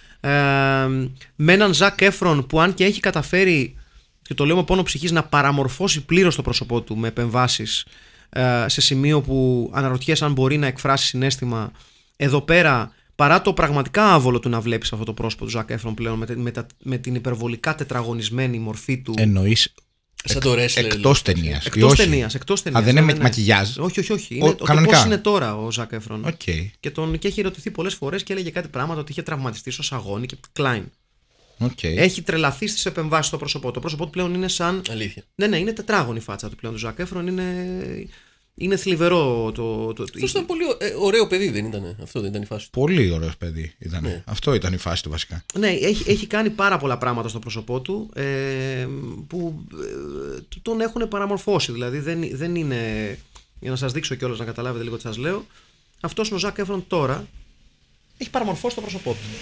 με έναν Zac Efron που, αν και έχει καταφέρει, και το λέω με πόνο ψυχής, να παραμορφώσει πλήρως το πρόσωπό του με επεμβάσεις σε σημείο που αναρωτιέσαι αν μπορεί να εκφράσει συναίσθημα, εδώ πέρα, παρά το πραγματικά άβολο του να βλέπεις αυτό το πρόσωπο του Zac Efron πλέον με την υπερβολικά τετραγωνισμένη μορφή του. Εννοείς σαν το wrestler. Εκτός ταινίας. Εκτός ταινίας. Α, δεν είναι μακιγιάζ. Όχι. Είναι το πώς είναι τώρα ο Zac Efron. Okay. Και έχει ερωτηθεί πολλές φορές και έλεγε κάτι πράγματα, ότι είχε τραυματιστεί στο σαγόνι και Klein. Okay. Έχει τρελαθεί στις επεμβάσεις στο πρόσωπό. Το πρόσωπό του πλέον είναι σαν. Αλήθεια. Ναι, είναι τετράγωνη η φάτσα του πλέον του Zac Efron. Είναι θλιβερό. Αυτό ήταν πολύ ωραίο παιδί, δεν ήταν? Αυτό δεν ήταν η φάση του? Πολύ ωραίο παιδί ήταν. Ναι. Αυτό ήταν η φάση του βασικά. Ναι, έχει κάνει πάρα πολλά πράγματα στο πρόσωπό του που τον έχουν παραμορφώσει. Δηλαδή δεν είναι. Για να σας δείξω κιόλας, να καταλάβετε λίγο τι σας λέω. Αυτός ο Zac Efron τώρα έχει παραμορφώσει το πρόσωπό του.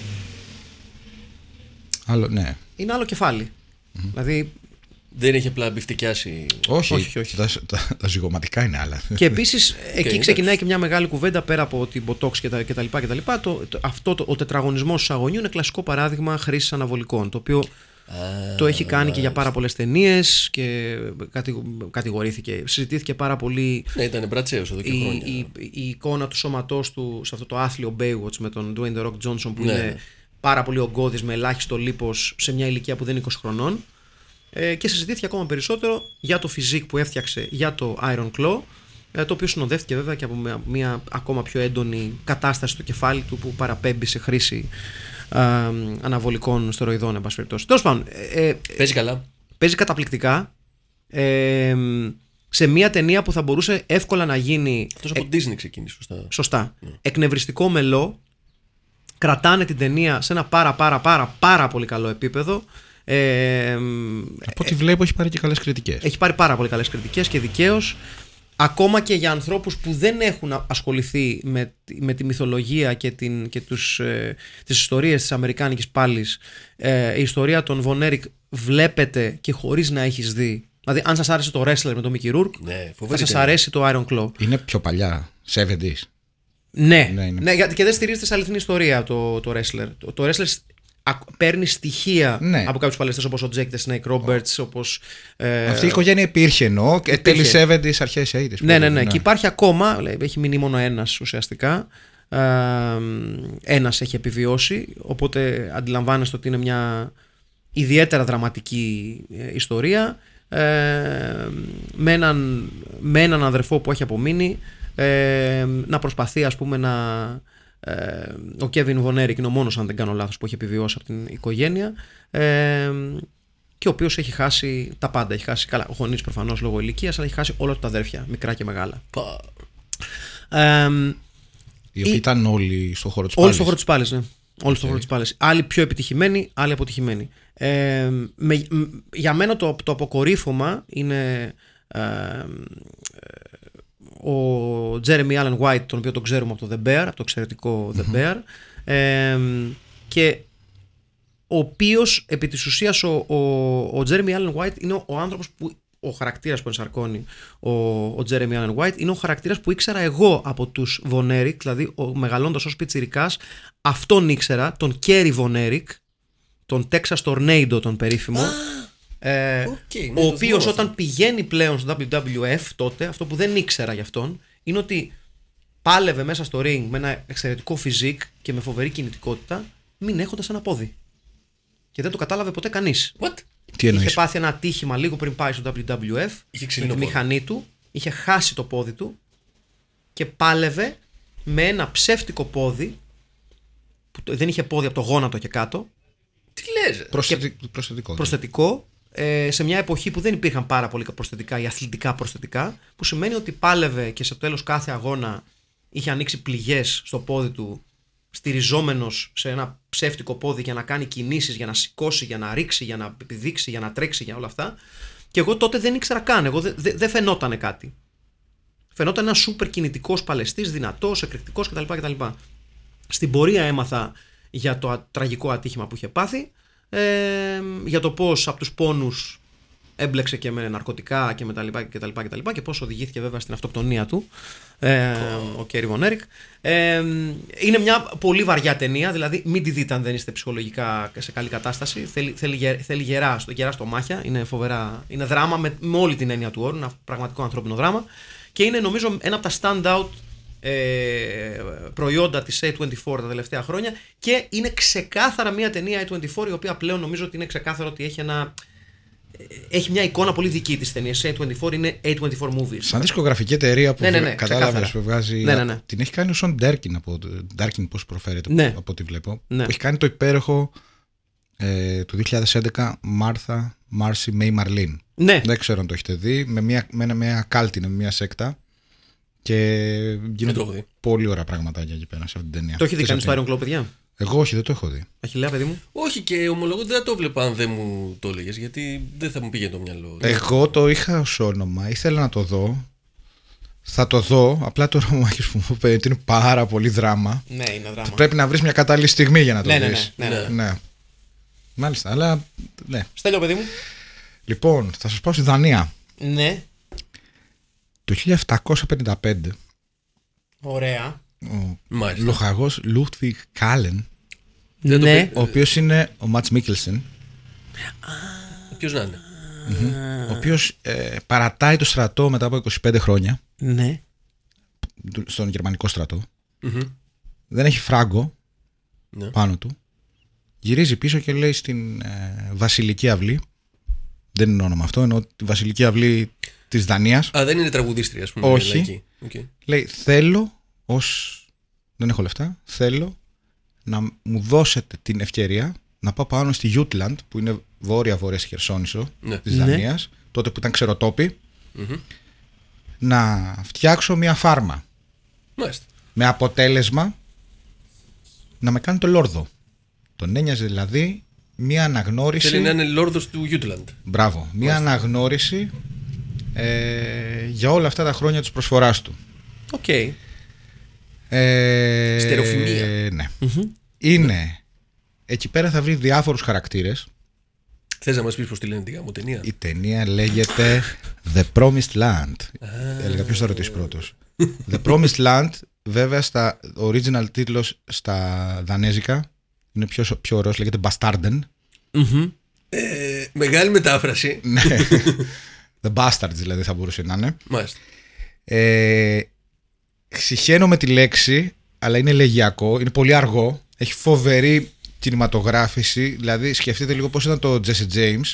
Άλλο, ναι. Είναι άλλο κεφάλι. Δηλαδή. Δεν έχει απλά μπιφτικιάσει. Όχι. Τα ζυγωματικά είναι άλλα. Και επίσης εκεί ξεκινάει και μια μεγάλη κουβέντα, πέρα από την botox κτλ. Ο τετραγωνισμός του σαγωνιού είναι κλασικό παράδειγμα χρήσης αναβολικών, το οποίο το έχει κάνει και για πάρα πολλές ταινίες και κατηγορήθηκε, συζητήθηκε πάρα πολύ. Ναι, ήταν μπρατσέος εδώ και χρόνια. Η εικόνα του σώματός του σε αυτό το άθλιο Baywatch με τον Dwayne The Rock Johnson, που είναι πάρα πολύ ογκώδης, με ελάχιστο λίπος, σε μια ηλικία που δεν είναι 20 χρονών. Και συζητήθηκε ακόμα περισσότερο για το physique που έφτιαξε για το Iron Claw, το οποίο συνοδεύτηκε βέβαια και από μια ακόμα πιο έντονη κατάσταση στο κεφάλι του, που παραπέμπει σε χρήση αναβολικών στεροειδών, εν πάση περιπτώσει. Τέλος πάντων, παίζει καλά. Παίζει καταπληκτικά σε μια ταινία που θα μπορούσε εύκολα να γίνει. Αυτός από Disney ξεκίνησε, σωστά. Εκνευριστικό μελό. Κρατάνε την ταινία σε ένα πάρα πολύ καλό επίπεδο. Από ό,τι βλέπω έχει πάρει και καλές κριτικές. Έχει πάρει πάρα πολύ καλές κριτικές και δικαίως. Ακόμα και για ανθρώπους που δεν έχουν ασχοληθεί με τη μυθολογία και τις ιστορίες της αμερικάνικης πάλης, η ιστορία των Von Erich βλέπετε και χωρίς να έχεις δει. Δηλαδή, αν σας άρεσε το Wrestler με τον Mickey Rourke, θα σας αρέσει το Iron Claw. Είναι πιο παλιά, 70s. Ναι, και δεν στηρίζεται σε αληθινή ιστορία το Wrestler. Το Wrestler παίρνει στοιχεία από κάποιους παλαιστές, όπως ο Jake the Snake Roberts, όπως. Αυτή η οικογένεια υπήρχε, εννοώ, τέλη 70s, αρχές 80s. Ναι. Και υπάρχει ακόμα, έχει μείνει μόνο ένας ουσιαστικά. Ένας έχει επιβιώσει, οπότε αντιλαμβάνεστε ότι είναι μια ιδιαίτερα δραματική ιστορία, με έναν αδερφό που έχει απομείνει, να προσπαθεί, ας πούμε, ο Kevin Von Erich είναι ο μόνος, αν δεν κάνω λάθος, που έχει επιβιώσει από την οικογένεια, και ο οποίος έχει χάσει τα πάντα. Έχει χάσει, καλά, ο γονείς προφανώς λόγω ηλικίας, αλλά έχει χάσει όλα τα αδέρφια, μικρά και μεγάλα. Οι οποίοι ήταν όλοι στον χώρο της πάλης. Όλοι στον χώρο της πάλης, ναι. Όλοι στον χώρο της πάλης. Άλλοι πιο επιτυχημένοι, άλλοι αποτυχημένοι. Για μένα το αποκορύφωμα είναι ο Jeremy Allen White, τον οποίο τον ξέρουμε από το The Bear, από το εξαιρετικό The Bear, και ο οποίος επί της ουσίας ο Jeremy Allen White είναι ο άνθρωπος που, ο χαρακτήρας που ενσαρκώνει ο Jeremy Allen White, είναι ο χαρακτήρας που ήξερα εγώ από τους Von Erich, δηλαδή μεγαλώντας ως πιτσιρικάς, αυτόν ήξερα, τον Kerry Von Erich, τον Texas Tornado, τον περίφημο, ο οποίος όταν πηγαίνει πλέον στο WWF τότε, αυτό που δεν ήξερα γι' αυτόν είναι ότι πάλευε μέσα στο ring με ένα εξαιρετικό φιζίκ και με φοβερή κινητικότητα, μην έχοντας ένα πόδι. Και δεν το κατάλαβε ποτέ κανείς. Είχε πάθει ένα ατύχημα λίγο πριν πάει στο WWF με τη μηχανή του, είχε χάσει το πόδι του και πάλευε με ένα ψεύτικο πόδι που δεν είχε πόδι από το γόνατο και κάτω. Τι λες? Προσθετικό, σε μια εποχή που δεν υπήρχαν πάρα πολύ προσθετικά ή αθλητικά προσθετικά, που σημαίνει ότι πάλευε και σε τέλος κάθε αγώνα είχε ανοίξει πληγές στο πόδι του στηριζόμενος σε ένα ψεύτικο πόδι για να κάνει κινήσεις, για να σηκώσει, για να ρίξει, για να επιδείξει, για να τρέξει, για όλα αυτά. Και εγώ τότε δεν ήξερα καν, εγώ δεν φαινότανε κάτι. Φαινόταν ένας σούπερ κινητικός παλαιστής, δυνατός, εκρηκτικός κτλ. Στην πορεία έμαθα για το τραγικό ατύχημα που είχε πάθει, για το πώς από τους πόνους έμπλεξε και με ναρκωτικά και με τα λοιπά και πώς οδηγήθηκε βέβαια στην αυτοκτονία του ο Κέρι Βον Έρικ. Είναι μια πολύ βαριά ταινία, δηλαδή μην τη δείτε αν δεν είστε ψυχολογικά σε καλή κατάσταση. Θέλει γερά στο μάχια, είναι φοβερά, είναι δράμα με όλη την έννοια του όρου, ένα πραγματικό ανθρώπινο δράμα και είναι νομίζω ένα από τα stand-out προϊόντα της A24 τα τελευταία χρόνια και είναι ξεκάθαρα μια ταινία A24 η οποία πλέον νομίζω ότι είναι ξεκάθαρο ότι έχει μια εικόνα πολύ δική της ταινίας. A24 είναι A24 Movies. Σαν δισκογραφική εταιρεία που κατάλαβες που βγάζει. Ναι. Την έχει κάνει ο Σον Ντέρκιν από Ντάρκιν, πώς προφέρεται, ναι. από ό,τι βλέπω. Ναι. Που έχει κάνει το υπέροχο του 2011 Μάρθα Μάρσι Μέι Μαρλίν. Ναι. Δεν ξέρω αν το έχετε δει. Με μια κάλτη, με μια σέκτα. Και γίνονται πολύ ωραία πραγματάκια εκεί πέρα σε αυτή την ταινία. Το έχει δει κανείς στο Iron Claw, παιδιά? Εγώ όχι, δεν το έχω δει. Αχιλλέα, παιδί μου. Όχι, και ομολογώ δεν θα το βλέπα αν δεν μου το έλεγες, γιατί δεν θα μου πήγε το μυαλό. Εγώ το είχα ως όνομα, ήθελα να το δω. Θα το δω, απλά το όνομα που μου είπε ότι είναι πάρα πολύ δράμα. Ναι, είναι δράμα. Πρέπει να βρεις μια κατάλληλη στιγμή για να το δεις. Ναι. Μάλιστα, αλλά ναι. Στέλιο, παιδί μου. Λοιπόν, θα σας πάω στη Δανία. Ναι. Το 1755. Ωραία. Ο λοχαγός Λούτβιγκ Κάλεν, Ναι. ο οποίος είναι ο Ματς Μίκελσεν. Ποιος να είναι. Ο οποίος παρατάει το στρατό μετά από 25 χρόνια. Ναι. Στον γερμανικό στρατό. Δεν έχει φράγκο πάνω του. Γυρίζει πίσω και λέει στην Βασιλική Αυλή. Δεν είναι όνομα αυτό, ενώ τη Βασιλική Αυλή της Δανίας. Α, δεν είναι τραγουδίστρια, ας πούμε. Όχι. Λέει, θέλω δεν έχω λεφτά, θέλω να μου δώσετε την ευκαιρία να πάω πάνω στη Jutland, που είναι βόρεια-βορειάς Χερσόνησο της Δανίας, τότε που ήταν ξεροτόπι, να φτιάξω μια φάρμα. Μάλιστα. Με αποτέλεσμα να με κάνει το λόρδο. Τον ένοιαζε δηλαδή μια αναγνώριση. Θέλει να είναι λόρδος του Jutland. Μπράβο. Μια αναγνώριση για όλα αυτά τα χρόνια της προσφοράς του. Οκ. Στερεοφημία. Ναι. Είναι. Εκεί πέρα θα βρει διάφορους χαρακτήρες. Θες να μας πεις πώς τη λένε τη γάμο ταινία? Η ταινία λέγεται The Promised Land. Έλεγα ποιος θα ρωτήσει πρώτος. The Promised Land, βέβαια στα original τίτλος στα δανέζικα είναι πιο ωραίος, λέγεται Bastarden. Μεγάλη μετάφραση. Ναι. The Bastards δηλαδή θα μπορούσε να είναι. Μάλιστα. Συχαίνω με τη λέξη, αλλά είναι λεγιακό, είναι πολύ αργό, έχει φοβερή κινηματογράφηση. Δηλαδή σκεφτείτε λίγο πώς ήταν το Jesse James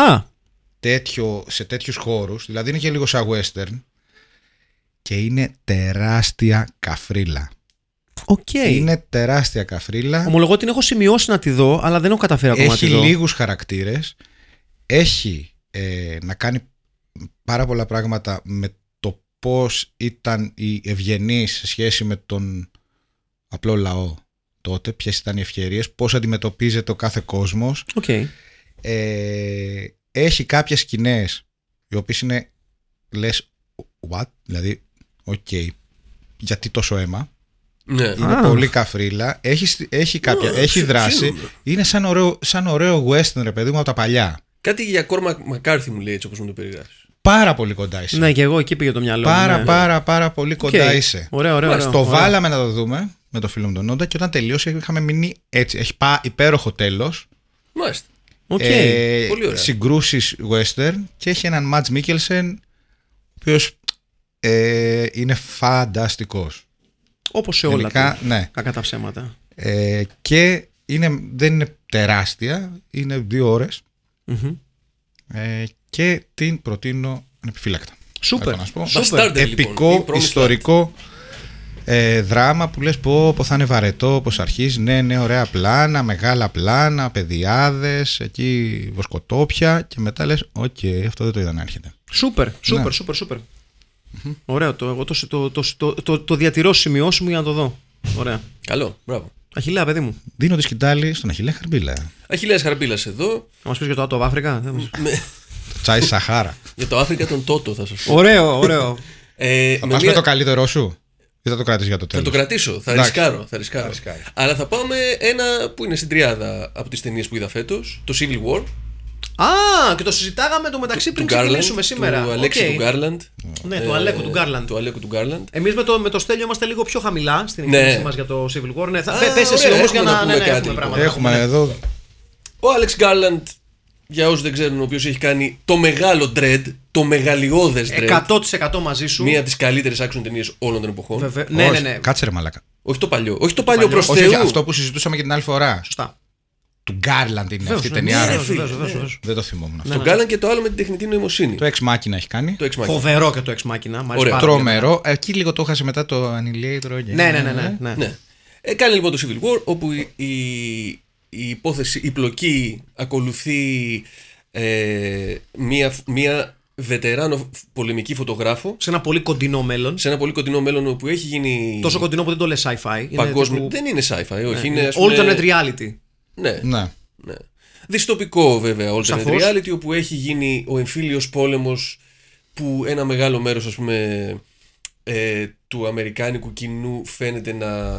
σε τέτοιους χώρους. Δηλαδή είναι και λίγο σαν western. Και είναι τεράστια καφρίλα. Είναι τεράστια καφρίλα. Ομολογώ την έχω σημειώσει να τη δω, αλλά δεν έχω καταφέρει ακόμα να τη δω. Έχει λίγους χαρακτήρες. Έχει να κάνει πάρα πολλά πράγματα με το πώς ήταν οι ευγενείς σε σχέση με τον απλό λαό τότε, ποιες ήταν οι ευκαιρίες, πώς αντιμετωπίζεται ο κάθε κόσμος. Έχει κάποιες σκηνές οι οποίες είναι, λες, what, δηλαδή, γιατί τόσο αίμα. Ναι. Είναι πολύ καφρίλα. Έχει κάποια, έχει δράση. Είναι σαν ωραίο western, ρε παιδί μου, από τα παλιά. Κάτι για Κόρμακ Μακάρθι μου λέει, έτσι όπως μου το περιγράφεις. Πάρα πολύ κοντά είσαι. Ναι, και εγώ εκεί πήγε το μυαλό. Πάρα πολύ κοντά είσαι. Ωραία. Το βάλαμε να το δούμε με το φίλο μου τον Νόντα και όταν τελείωσε είχαμε μείνει έτσι. Έχει υπέροχο τέλος. Μάλιστα. Πολύ ωραία. Συγκρούσεις western και έχει έναν Ματς Μίκελσεν ο οποίος είναι φανταστικός. Όπως σε όλα τα κακά τα ψέματα. Και δεν είναι τεράστια, είναι 2 ώρες. Και την προτείνω ανεπιφύλακτα. Σούπερ. Επικό, λοιπόν, ιστορικό δράμα που λες πω θα είναι βαρετό όπως αρχίζει. Ναι, ωραία πλάνα, μεγάλα πλάνα, παιδιάδες, εκεί βοσκοτόπια και μετά λες αυτό δεν το είδα να έρχεται. Σούπερ. Ωραίο, εγώ το διατηρώ σημειώσει μου για να το δω. Ωραία. Καλό, μπράβο. Αχιλλέα, παιδί μου. Δίνω τη σκητάλη στον Αχιλλέα Χαρμπίλα. Αχιλλέας Χαρμπίλας εδώ. Θα μας πεις για το Out of Africa. Το τσάι Σαχάρα. Για το Αφρικα τον Τότο θα σας πω. Ωραίο. Θα πας με το καλύτερό σου ή θα το κρατήσεις για το τέλος? Θα το κρατήσω, θα ρισκάρω. Αλλά θα πάω με ένα που είναι στην τριάδα από τις ταινίες που είδα φέτος, το Civil War. Και το συζητάγαμε το μεταξύ πριν ξεκινήσουμε σήμερα. Του Αλέξη του Γκάρλαντ. Ναι, του Αλέκου του Γκάρλαντ. Εμείς με το Στέλιο είμαστε λίγο πιο χαμηλά στην εκτίμησή μας για το Civil War. Ναι, πες εσύ όμως για να πούμε κάτι. Έχουμε εδώ. Ο Άλεξ Γκάρλαντ, για όσους δεν ξέρουν, ο οποίος έχει κάνει το μεγάλο Dredd, το μεγαλειώδες Dredd. 100% μαζί σου. Μία από τις καλύτερες action ταινίες όλων των εποχών. Ναι. Κάτσε ρε μαλάκα. Όχι το παλιό. Όχι το παλιό προς Όχι, Θεού. αυτό που συζητούσαμε και την άλλη φορά. Σωστά. Του Γκάρλαντ είναι αυτή η ταινία. Δεν το θυμόμουν. Τον Γκάρλαντ και το άλλο με την τεχνητή νοημοσύνη. Το Ex Machina έχει κάνει. Φοβερό και το Ex Machina. Τρομερό. Εκεί λίγο το έχασε μετά το Annihilator. Ναι. Κάνει λοιπόν το Civil War, όπου η υπόθεση, η πλοκή ακολουθεί μία βετεράνο πολεμική φωτογράφο. Σε ένα πολύ κοντινό μέλλον. Όπου έχει γίνει. Τόσο κοντινό που δεν το λες sci-fi. Παγκόσμιο. Δεν είναι sci-fi, όχι. Είναι, alternate reality. Ναι. Δυστοπικό βέβαια alternate reality, όπου έχει γίνει ο εμφύλιος πόλεμος που ένα μεγάλο μέρος, ας πούμε, του αμερικάνικου κοινού φαίνεται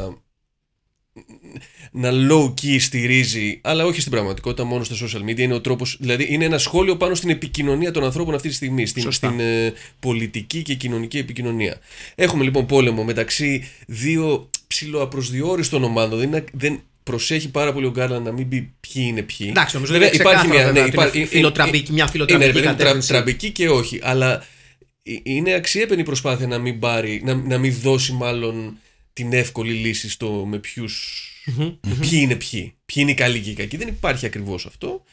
να low-key στηρίζει, αλλά όχι στην πραγματικότητα, μόνο στα social media. Είναι ο τρόπος, δηλαδή είναι ένα σχόλιο πάνω στην επικοινωνία των ανθρώπων αυτή τη στιγμή, στην πολιτική και κοινωνική επικοινωνία. Έχουμε λοιπόν πόλεμο μεταξύ δύο ψιλοαπροσδιόριστων ομάδων. Δεν προσέχει πάρα πολύ ο Γκάρλαντ να μην πει ποιοι είναι ποιοι. Εντάξει, νομίζω ότι υπάρχει μια φιλοτραμπική κατεύθυνση. Τραμπική και όχι, αλλά είναι αξιέπαινη προσπάθεια να μην δώσει μάλλον την εύκολη λύση στο με ποιους, ποιοι είναι ποιοι είναι οι καλοί και οι κακοί. Δεν υπάρχει ακριβώς αυτό.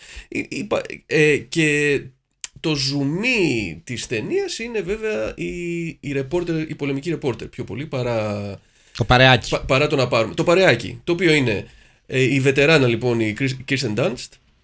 Και το ζουμί της ταινίας είναι βέβαια η πολεμική ρεπόρτερ πιο πολύ το παρεάκι. Παρά το να πάρουμε. Το παρεάκι, το οποίο είναι η βετεράνα λοιπόν, η Kirsten Dunst,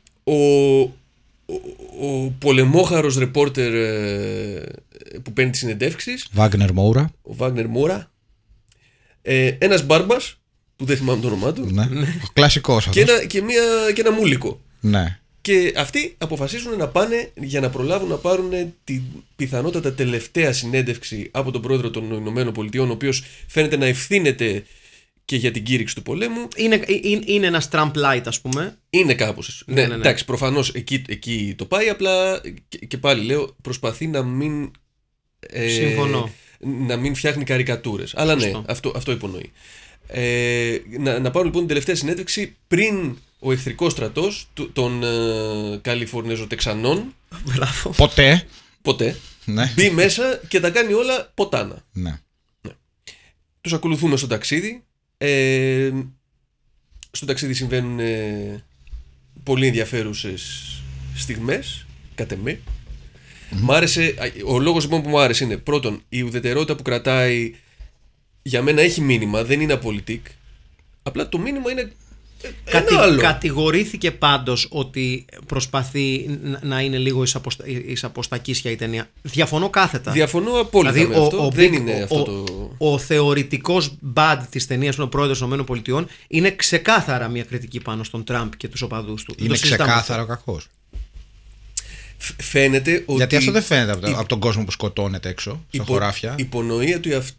ο πολεμόχαρος ρεπόρτερ που παίρνει τις συνεντεύξεις, ο Βάγνερ Μόρα, ένας μπάρμπας που δεν θυμάμαι το όνομά του, κλασικός και ένα μούλικο. Ναι. Και αυτοί αποφασίζουν να πάνε για να προλάβουν να πάρουν την πιθανότατα τελευταία συνέντευξη από τον πρόεδρο των Ηνωμένων Πολιτειών, ο οποίος φαίνεται να ευθύνεται και για την κήρυξη του πολέμου. Είναι ένα Trump light, ας πούμε. Είναι κάπως. Ναι. Εντάξει, προφανώς εκεί το πάει. Απλά και πάλι λέω, προσπαθεί να μην. Συμφωνώ. Να μην φτιάχνει καρικατούρες. Αλλά ναι, αυτό υπονοεί. Να πάρουν λοιπόν την τελευταία συνέντευξη πριν ο εχθρικός στρατός των Καλιφορνέζο-Τεξανών. Ποτέ. Ναι. Μπει μέσα και τα κάνει όλα ποτάνα. Ναι. Τους ακολουθούμε στο ταξίδι. Στο ταξίδι συμβαίνουν πολύ ενδιαφέρουσες στιγμές, κατ' εμέ. Μ' άρεσε, ο λόγος λοιπόν που μου άρεσε είναι πρώτον η ουδετερότητα που κρατάει. Για μένα έχει μήνυμα, δεν είναι απολυτικ. Απλά το μήνυμα είναι ένα άλλο. Κατηγορήθηκε πάντως ότι προσπαθεί να είναι λίγο εις αποστακίσια η ταινία. Διαφωνώ κάθετα. Διαφωνώ απόλυτα δηλαδή, με αυτό. Δεν είναι αυτό το. Ο θεωρητικός bad της ταινίας, ο πρόεδρος των ΗΠΑ, είναι ξεκάθαρα μια κριτική πάνω στον Τραμπ και τους οπαδούς του. Είναι ξεκάθαρα ο κακός. Φαίνεται ότι. Γιατί αυτό δεν φαίνεται από τον κόσμο που σκοτώνεται έξω, στα χωράφια. Υπονοεί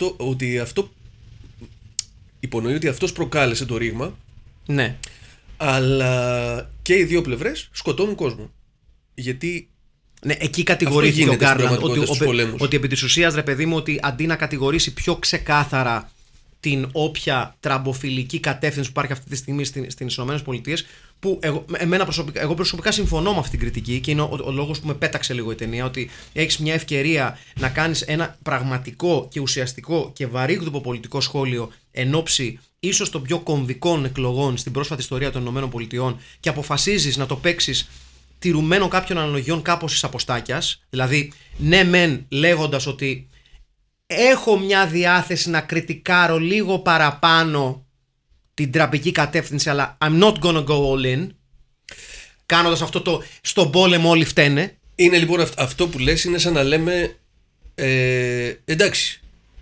ότι αυτός προκάλεσε το ρήγμα. Ναι. Αλλά και οι δύο πλευρές σκοτώνουν κόσμο. Γιατί. Ναι, εκεί κατηγορήθηκε ο Γκάρλαντ ότι επί της ουσίας, ρε παιδί μου, ότι αντί να κατηγορήσει πιο ξεκάθαρα την όποια τραμποφιλική κατεύθυνση που υπάρχει αυτή τη στιγμή στις ΗΠΑ, που εγώ προσωπικά συμφωνώ με αυτή την κριτική και είναι ο λόγος που με πέταξε λίγο η ταινία, ότι έχεις μια ευκαιρία να κάνεις ένα πραγματικό και ουσιαστικό και βαρύγδουπο πολιτικό σχόλιο εν ώψη ίσως των πιο κομβικών εκλογών στην πρόσφατη ιστορία των ΗΠΑ και αποφασίζεις να το παίξεις τηρουμένο κάποιων αναλογιών κάπως εις αποστάκιας, δηλαδή ναι μεν λέγοντας ότι έχω μια διάθεση να κριτικάρω λίγο παραπάνω την τραμπική κατεύθυνση, αλλά I'm not gonna go all in, κάνοντας αυτό το στον πόλεμο όλοι φταίνε. Είναι λοιπόν αυτό που λες, είναι σαν να λέμε εντάξει,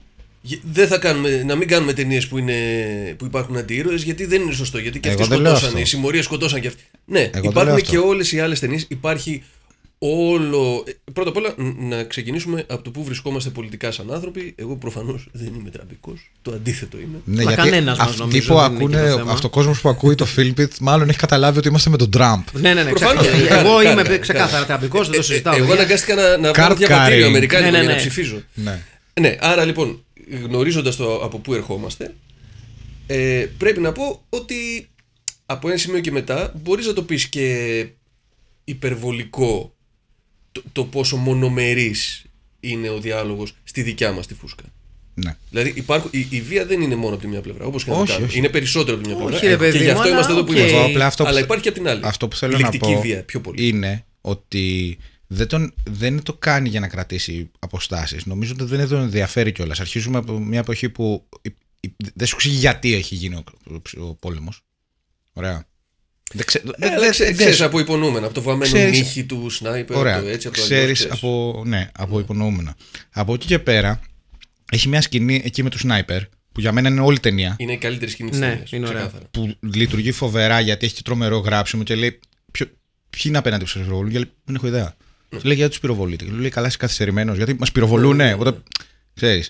να μην κάνουμε ταινίες που υπάρχουν αντιήρωες, γιατί δεν είναι σωστό. Γιατί και αυτοί σκοτώσαν, οι συμμορίες σκοτώσαν και αυτοί. Ναι, υπάρχουν και όλες οι άλλες ταινίες. Υπάρχει όλο. Πρώτα απ' όλα, να ξεκινήσουμε από το που βρισκόμαστε πολιτικά σαν άνθρωποι. Εγώ προφανώς δεν είμαι τραμπικός. Το αντίθετο είμαι. Ναι, γιατί κανένας μας νομίζω. Αυτό ο κόσμος που ακούει το Filmpit μάλλον έχει καταλάβει ότι είμαστε με τον Τραμπ. Ναι. Εγώ είμαι ξεκάθαρα τραμπικός, δεν το συζητάω. Εγώ αναγκάστηκα να πάρω διαβατήριο αμερικάνικο για να ψηφίζω. Ναι, άρα λοιπόν, γνωρίζοντας το από πού ερχόμαστε, πρέπει να πω ότι από ένα σημείο και μετά μπορείς να το πεις και υπερβολικό το πόσο μονομερής είναι ο διάλογος στη δικιά μας τη φούσκα. Ναι. Δηλαδή η βία δεν είναι μόνο από τη μια πλευρά, όπως και να το κάνουμε. Είναι περισσότερο από τη μια πλευρά. Και γι' αυτό είμαστε εδώ που είμαστε. Αλλά υπάρχει και από την άλλη. Αυτό που θέλω να πω βία, πιο πολύ. είναι ότι δεν το κάνει για να κρατήσει αποστάσεις. Νομίζω ότι δεν τον ενδιαφέρει κιόλας. Αρχίζουμε από μια εποχή που δεν σου ξέρει γιατί έχει γίνει ο πόλεμος. Ωραία. Δεν ξέρεις από υπονοούμενα, από το βαμμένο νύχι του σνάιπερ. Ωραία, το έτσι, από το ξέρεις από υπονοούμενα. Από εκεί και πέρα έχει μια σκηνή εκεί με του σνάιπερ που για μένα είναι όλη ταινία. Είναι η καλύτερη σκηνή της ταινίας. Είναι ωραία. Που λειτουργεί φοβερά γιατί έχει τρομερό γράψιμο και λέει ποιοι είναι απέναντι στους πυροβολούν. Και λέει, δεν έχω ιδέα. Λέει γιατί τους πυροβολείτε. Λέει καλά, είσαι καθυστερημένος γιατί μας πυροβολούνε. Οπότε ξέρεις.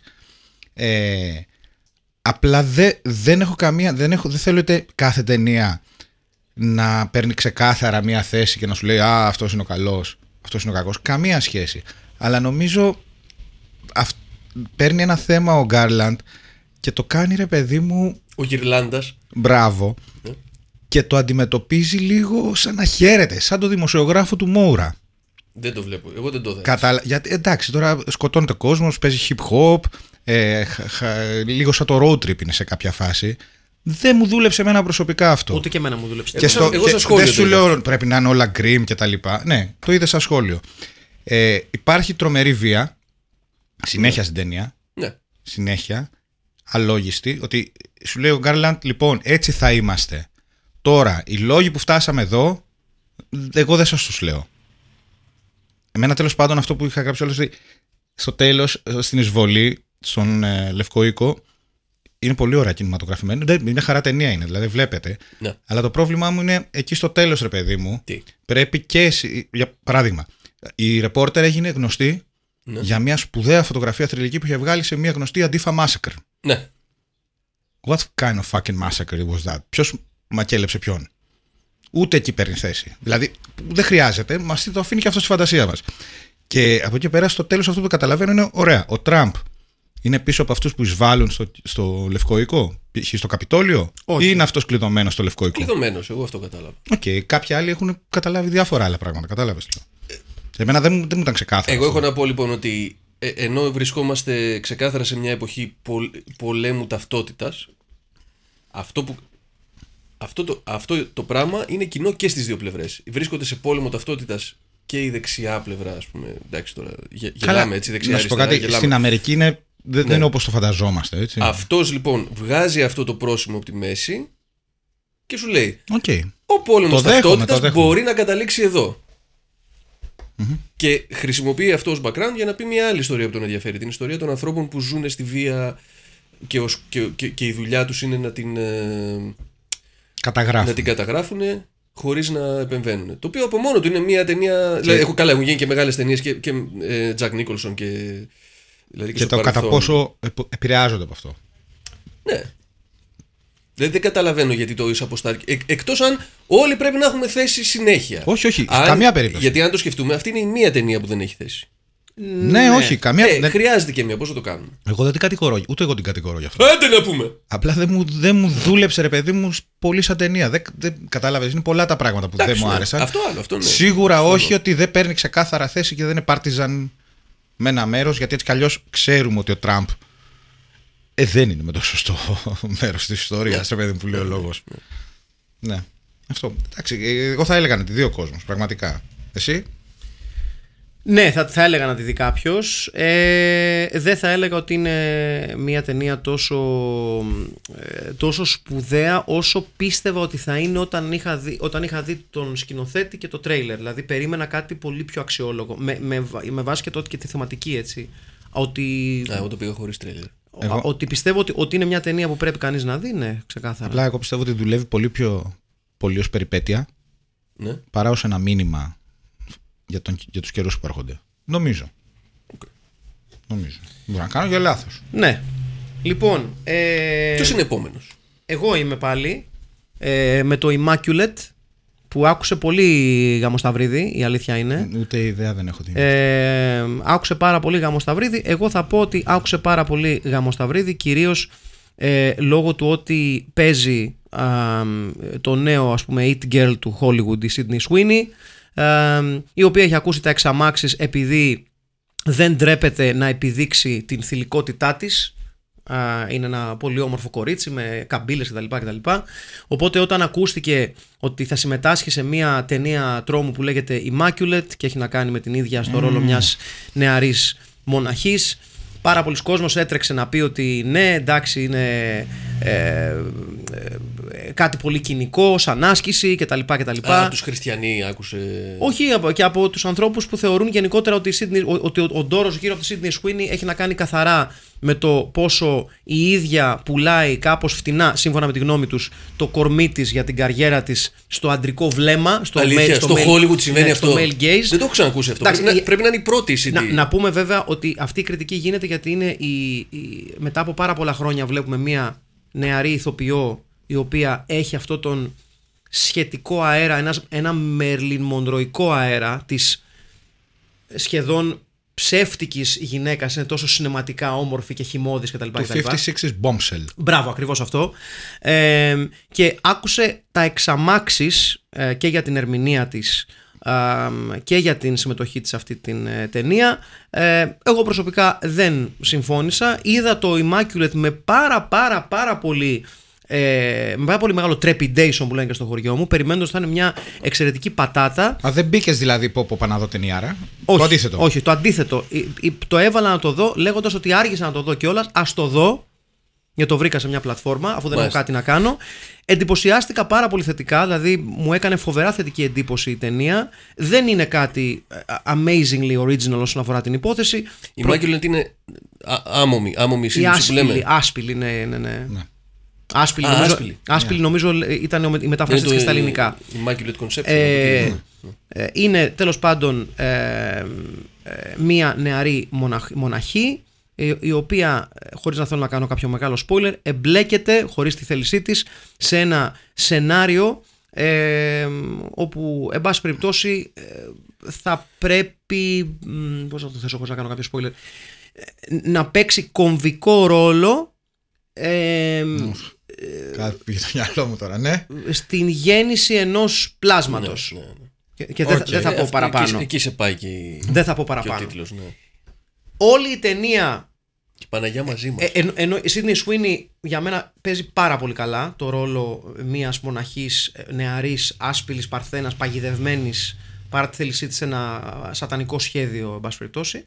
Απλά δεν θέλω είτε κάθε ταινία να παίρνει ξεκάθαρα μία θέση και να σου λέει «Α, αυτός είναι ο καλός, αυτός είναι ο κακός». Καμία σχέση. Αλλά νομίζω παίρνει ένα θέμα ο Γκάρλαντ και το κάνει, ρε παιδί μου, ο Γυρλάντας. Μπράβο. Και το αντιμετωπίζει λίγο σαν να χαίρεται, σαν το δημοσιογράφο του Μόουρα. Δεν το βλέπω, εγώ δεν το δέχομαι. Γιατί εντάξει, τώρα σκοτώνεται ο κόσμος, παίζει hip hop, λίγο σαν το road trip είναι σε κάποια φάση. Δεν μου δούλεψε εμένα προσωπικά αυτό. Ούτε και εμένα μου δούλεψε. Εγώ σαν σχόλιο. Δεν σου λέω πρέπει να είναι όλα γκριμ και τα λοιπά. Ναι, το είδε σαν σχόλιο. Υπάρχει τρομερή βία συνέχεια στην ταινία. Ναι. Συνέχεια. Αλόγιστη. Ότι σου λέει ο Γκάρλαντ, λοιπόν, έτσι θα είμαστε. Τώρα, οι λόγοι που φτάσαμε εδώ, εγώ δεν σας τους λέω. Εμένα τέλος πάντων αυτό που είχα γράψει όλες, στο τέλος, στην εισβολή, στον Λευκό Οίκο, είναι πολύ ωραία κινηματογραφημένη. Μια χαρά ταινία είναι, δηλαδή βλέπετε. Ναι. Αλλά το πρόβλημά μου είναι εκεί στο τέλος, ρε παιδί μου. Τι? Πρέπει και εσύ, για παράδειγμα, η ρεπόρτερ έγινε γνωστή για μια σπουδαία φωτογραφία θρυλική που είχε βγάλει σε μια γνωστή Αντίφα Massacre. Ναι. What kind of fucking massacre was that? Ποιος μακέλεψε ποιον? Ούτε εκεί παίρνει θέση. Δηλαδή δεν χρειάζεται, μας το αφήνει και αυτό στη φαντασία μας. Και από εκεί πέρα στο τέλος αυτό που καταλαβαίνω είναι ωραία. Ο Τραμπ είναι πίσω από αυτούς που εισβάλλουν στο Λευκό Οίκο, στο Καπιτόλιο, όχι, ή είναι αυτός κλειδωμένος στο Λευκό Οίκο? Κλειδωμένος, εγώ αυτό κατάλαβα. Κάποιοι άλλοι έχουν καταλάβει διάφορα άλλα πράγματα. Κατάλαβες? Εμένα δεν μου ήταν ξεκάθαρο. Εγώ έχω να πω λοιπόν ότι ενώ βρισκόμαστε ξεκάθαρα σε μια εποχή πολέμου ταυτότητας, αυτό το πράγμα είναι κοινό και στις δύο πλευρές. Βρίσκονται σε πόλεμο ταυτότητας και η δεξιά πλευρά, ας πούμε. Εντάξει, τώρα γελάμε έτσι, δεξιά. Να σου πω κάτι, στην Αμερική δεν είναι όπως το φανταζόμαστε, έτσι. Αυτός λοιπόν βγάζει αυτό το πρόσημο από τη μέση και σου λέει okay, ο πόλεμος ταυτότητας μπορεί να καταλήξει εδώ. Mm-hmm. Και χρησιμοποιεί αυτό ως background για να πει μια άλλη ιστορία που τον ενδιαφέρει. Την ιστορία των ανθρώπων που ζουν στη βία και η δουλειά τους είναι να την καταγράφουν χωρίς να επεμβαίνουν. Το οποίο από μόνο του είναι μια ταινία. Δηλαδή, έχουν γίνει και μεγάλες ταινίες και Jack Nicholson και. Δηλαδή και το κατά πόσο επηρεάζονται από αυτό. Ναι. Δεν καταλαβαίνω γιατί το εισαποστάρει. Εκτός αν όλοι πρέπει να έχουμε θέση συνέχεια. Όχι, καμία περίπτωση. Γιατί αν το σκεφτούμε, αυτή είναι η μία ταινία που δεν έχει θέση. Ναι, όχι, καμία. Χρειάζεται και μία, πώς θα το κάνουμε. Εγώ δεν την κατηγορώ, ούτε εγώ την κατηγορώ γι' αυτό. Άντε να πούμε. Απλά δεν μου δούλεψε, ρε παιδί μου, πολύ σαν ταινία. Δεν κατάλαβες, είναι πολλά τα πράγματα που δεν μου άρεσαν. Αυτό ναι. Σίγουρα όχι ότι δεν παίρνει ξεκάθαρα θέση και δεν είναι πάρτιζαν με ένα μέρος, γιατί έτσι κι αλλιώς ξέρουμε ότι ο Τραμπ δεν είναι με το σωστό μέρος της ιστορίας, ρε παιδί μου, που λέει ο λόγος. Ναι, αυτό. Εντάξει, εγώ θα έλεγα να τη δει ο κόσμος, πραγματικά. Εσύ? Ναι, θα έλεγα να τη δει κάποιος. Δεν θα έλεγα ότι είναι μια ταινία τόσο σπουδαία όσο πίστευα ότι θα είναι όταν είχα δει τον σκηνοθέτη και το τρέιλερ. Δηλαδή περίμενα κάτι πολύ πιο αξιόλογο. Με βάση και τότε και τη θεματική, έτσι. Ότι... εγώ το πήγα χωρίς τρέιλερ. Ότι πιστεύω ότι είναι μια ταινία που πρέπει κανείς να δει, ναι, ξεκάθαρα. Απλά εγώ πιστεύω ότι δουλεύει πολύ ως περιπέτεια, Ναι. παρά ως ένα μήνυμα για τους καιρούς που έρχονται. Νομίζω. Μπορώ να κάνω και λάθος. Ναι. Λοιπόν. Ποιος είναι επόμενος? Εγώ είμαι πάλι με το Immaculate, που άκουσε πολύ γαμοσταυρίδι, η αλήθεια είναι. Ούτε ιδέα δεν έχω την. Άκουσε πάρα πολύ γαμοσταυρίδι. Εγώ θα πω ότι άκουσε πάρα πολύ γαμοσταυρίδι, κυρίως λόγω του ότι παίζει το νέο, ας πούμε, It Girl του Hollywood, η Sydney Sweeney, η οποία έχει ακούσει τα εξαμάξεις επειδή δεν ντρέπεται να επιδείξει την θηλυκότητά της. Είναι ένα πολύ όμορφο κορίτσι με καμπύλες κτλ. Οπότε όταν ακούστηκε ότι θα συμμετάσχει σε μια ταινία τρόμου που λέγεται Immaculate και έχει να κάνει με την ίδια στο ρόλο μιας νεαρής μοναχής, πάρα πολλοί κόσμος έτρεξε να πει ότι ναι, εντάξει, είναι κάτι πολύ κοινικό σαν άσκηση κτλ. Τους χριστιανοί άκουσε. Όχι, και από τους ανθρώπους που θεωρούν γενικότερα ότι ο ντόρος γύρω από τη Sydney Sweeney έχει να κάνει καθαρά με το πόσο η ίδια πουλάει κάπως φτηνά, σύμφωνα με τη γνώμη τους, το κορμί της για την καριέρα της στο αντρικό βλέμμα. Στο Hollywood συμβαίνει αυτό. Στο male gaze. Δεν το έχω ξανακούσει αυτό. Πρέπει να είναι η πρώτη η Sydney. Να πούμε βέβαια ότι αυτή η κριτική γίνεται γιατί είναι μετά από πάρα πολλά χρόνια βλέπουμε μια νεαρή ηθοποιό η οποία έχει αυτό τον σχετικό αέρα, ένα μερλινμονδροϊκό αέρα της σχεδόν ψεύτικης γυναίκας, είναι τόσο συναισθηματικά όμορφη και χυμώδης κτλ. Το 56's Bombshell. Μπράβο, ακριβώς αυτό. Και άκουσε τα εξαμάξεις και για την ερμηνεία της και για την συμμετοχή της σε αυτή την ταινία. Εγώ προσωπικά δεν συμφώνησα. Είδα το Immaculate με πάρα πολύ μεγάλο trepidation που λένε και στο χωριό μου, περιμένοντας ότι θα είναι μια εξαιρετική πατάτα. Δεν μπήκες δηλαδή πω να δω ταινιάρα? Όχι, το αντίθετο. Όχι, το αντίθετο. Το έβαλα να το δω λέγοντας ότι άργησα να το δω κιόλας. Ας το δω, γιατί το βρήκα σε μια πλατφόρμα, αφού δεν έχω κάτι να κάνω. Εντυπωσιάστηκα πάρα πολύ θετικά, δηλαδή μου έκανε φοβερά θετική εντύπωση η ταινία. Δεν είναι κάτι amazingly original όσον αφορά την υπόθεση. Η Immaculate είναι άμομη σύλληψη που λέμε. Άσπηλη, ναι. Άσπηλη νομίζω ήταν η μετάφραση της και στα ελληνικά. Immaculate Conception. Είναι τέλος πάντων μία νεαρή μοναχή, η οποία, χωρίς να θέλω να κάνω κάποιο μεγάλο spoiler, εμπλέκεται χωρίς τη θέλησή της σε ένα σενάριο όπου εν πάση περιπτώσει θα πρέπει, πώς θα το θέσω χωρίς να κάνω κάποιο spoiler, να παίξει κομβικό ρόλο κάτι πήγε στο μυαλό μου τώρα, ναι. στην γέννηση ενός πλάσματος. Ναι. Και δεν θα πω παραπάνω. Εκεί σε πάει και δεν θα πω παραπάνω. ο τίτλος, ναι. Όλη η ταινία. Και η Παναγιά μαζί μας. Ενώ η Sydney Sweeney για μένα παίζει πάρα πολύ καλά το ρόλο μιας μοναχής νεαρής, άσπηλης, παρθένας, παγιδευμένης, παρά τη θέλησή της σε ένα σατανικό σχέδιο, εν πάση περιπτώσει.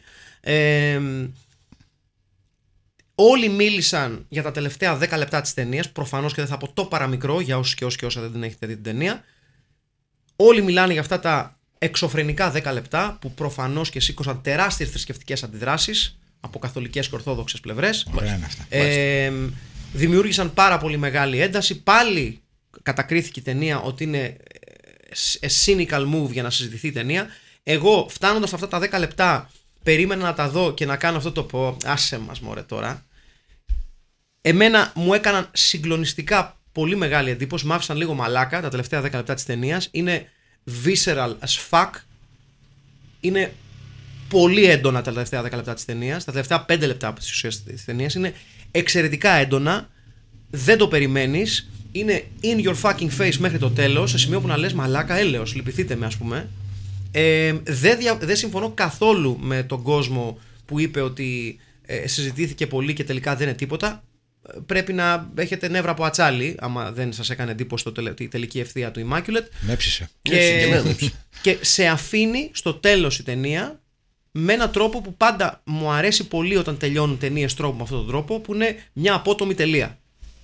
Όλοι μίλησαν για τα τελευταία 10 λεπτά της ταινίας. Προφανώς και δεν θα πω το παραμικρό για όσους και όσα δεν την έχετε δει την ταινία. Όλοι μιλάνε για αυτά τα εξωφρενικά 10 λεπτά που προφανώς και σήκωσαν τεράστιες θρησκευτικές αντιδράσεις από καθολικές και ορθόδοξες πλευρές. Δημιούργησαν πάρα πολύ μεγάλη ένταση. Πάλι κατακρίθηκε η ταινία ότι είναι a cynical move για να συζητηθεί η ταινία. Εγώ φτάνοντας αυτά τα 10 λεπτά περίμενα να τα δω και να κάνω αυτό το πω. Άσε μας μωρέ τώρα. Εμένα μου έκαναν συγκλονιστικά πολύ μεγάλη εντύπωση. Μ' άφησαν λίγο μαλάκα τα τελευταία 10 λεπτά της ταινίας. Είναι visceral as fuck. Είναι πολύ έντονα τα τελευταία 10 λεπτά της ταινίας. Τα τελευταία 5 λεπτά από τις ουσίες της ταινίας είναι εξαιρετικά έντονα. Δεν το περιμένεις. Είναι in your fucking face μέχρι το τέλος. Σε σημείο που να λες μαλάκα, έλεος, λυπηθείτε με, ας πούμε. Δεν συμφωνώ καθόλου με τον κόσμο που είπε ότι συζητήθηκε πολύ και τελικά δεν είναι τίποτα. Πρέπει να έχετε νεύρα από ατσάλι άμα δεν σας έκανε εντύπωση η τελική ευθεία του Immaculate. Με έψησε. Και σε αφήνει στο τέλος η ταινία με έναν τρόπο που πάντα μου αρέσει πολύ όταν τελειώνουν ταινίες τρόπο με αυτόν τον τρόπο, που είναι μια απότομη τελεία.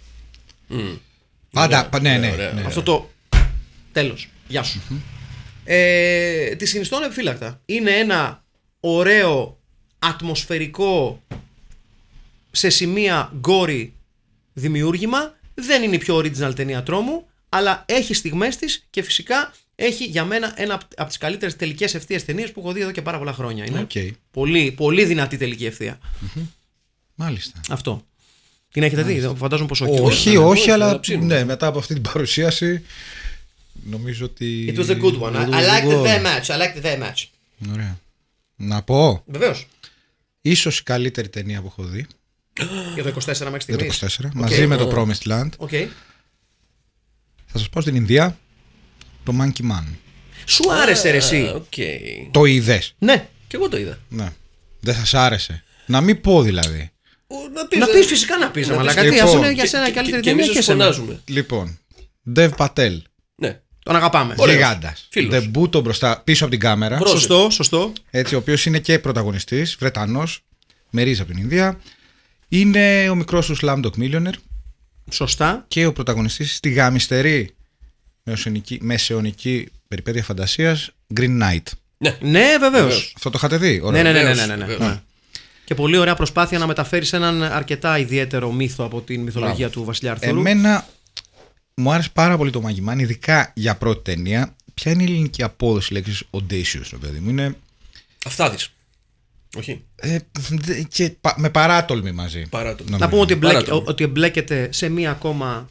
Πάντα, ναι. Αυτό το τέλος. Γεια σου. Τη συνιστώ επιφύλακτα. Είναι ένα ωραίο ατμοσφαιρικό σε σημεία γκόρι δημιούργημα. Δεν είναι η πιο original ταινία τρόμου, αλλά έχει στιγμές της και φυσικά έχει για μένα ένα από τις καλύτερες τελικές ευθείας ταινίες που έχω δει εδώ και πάρα πολλά χρόνια. Είναι πολύ, πολύ δυνατή τελική ευθεία. Μάλιστα. Αυτό. Την έχετε δει, φαντάζομαι πως όχι. Όχι, αλλά ναι, μετά από αυτή την παρουσίαση νομίζω ότι. It was a good one. I liked it very much. Ωραία. Να πω. Βεβαίως. Ίσως η καλύτερη ταινία που έχω δει. Για το 24 μέχρι στιγμής. Για το 24, μαζί με το Promised Land. Okay. Θα σας πω στην Ινδία, το Monkey Man. Σου άρεσε ρε εσύ? Το είδες? Ναι. Και εγώ το είδα. Ναι. Δεν θα σ' άρεσε? Να μην πω δηλαδή. Να πεις, φυσικά να πεις. Αλλά κάτι αφού είναι για σένα καλύτερη ταινία και φωνάζουμε. Λοιπόν, Dev Patel. Ναι. Τον αγαπάμε. Γιγάντας. Ντεμπούτο μπροστά, πίσω από την κάμερα. Σωστό. Έτσι, ο οποίος είναι και πρωταγωνιστής, Βρετανός, με ρίζα από την Ινδία. Είναι ο μικρός του Slumdog Millionaire. Σωστά. Και ο πρωταγωνιστής στη γαμιστερή μεσαιωνική περιπέτεια φαντασίας Green Knight. Ναι, βεβαίως. Αυτό το είχατε δει? Ναι. Και πολύ ωραία προσπάθεια να μεταφέρει έναν αρκετά ιδιαίτερο μύθο από την μυθολογία του Βασιλιά Αρθούρου. Εμένα μου άρεσε πάρα πολύ το Monkey Man, ειδικά για πρώτη ταινία. Ποια είναι η ελληνική απόδοση λέξης audacious, το παιδί μου? Είναι. Αυτάδης. Όχι. Και με παράτολμη μαζί. Να πούμε ότι εμπλέκεται σε μία ακόμα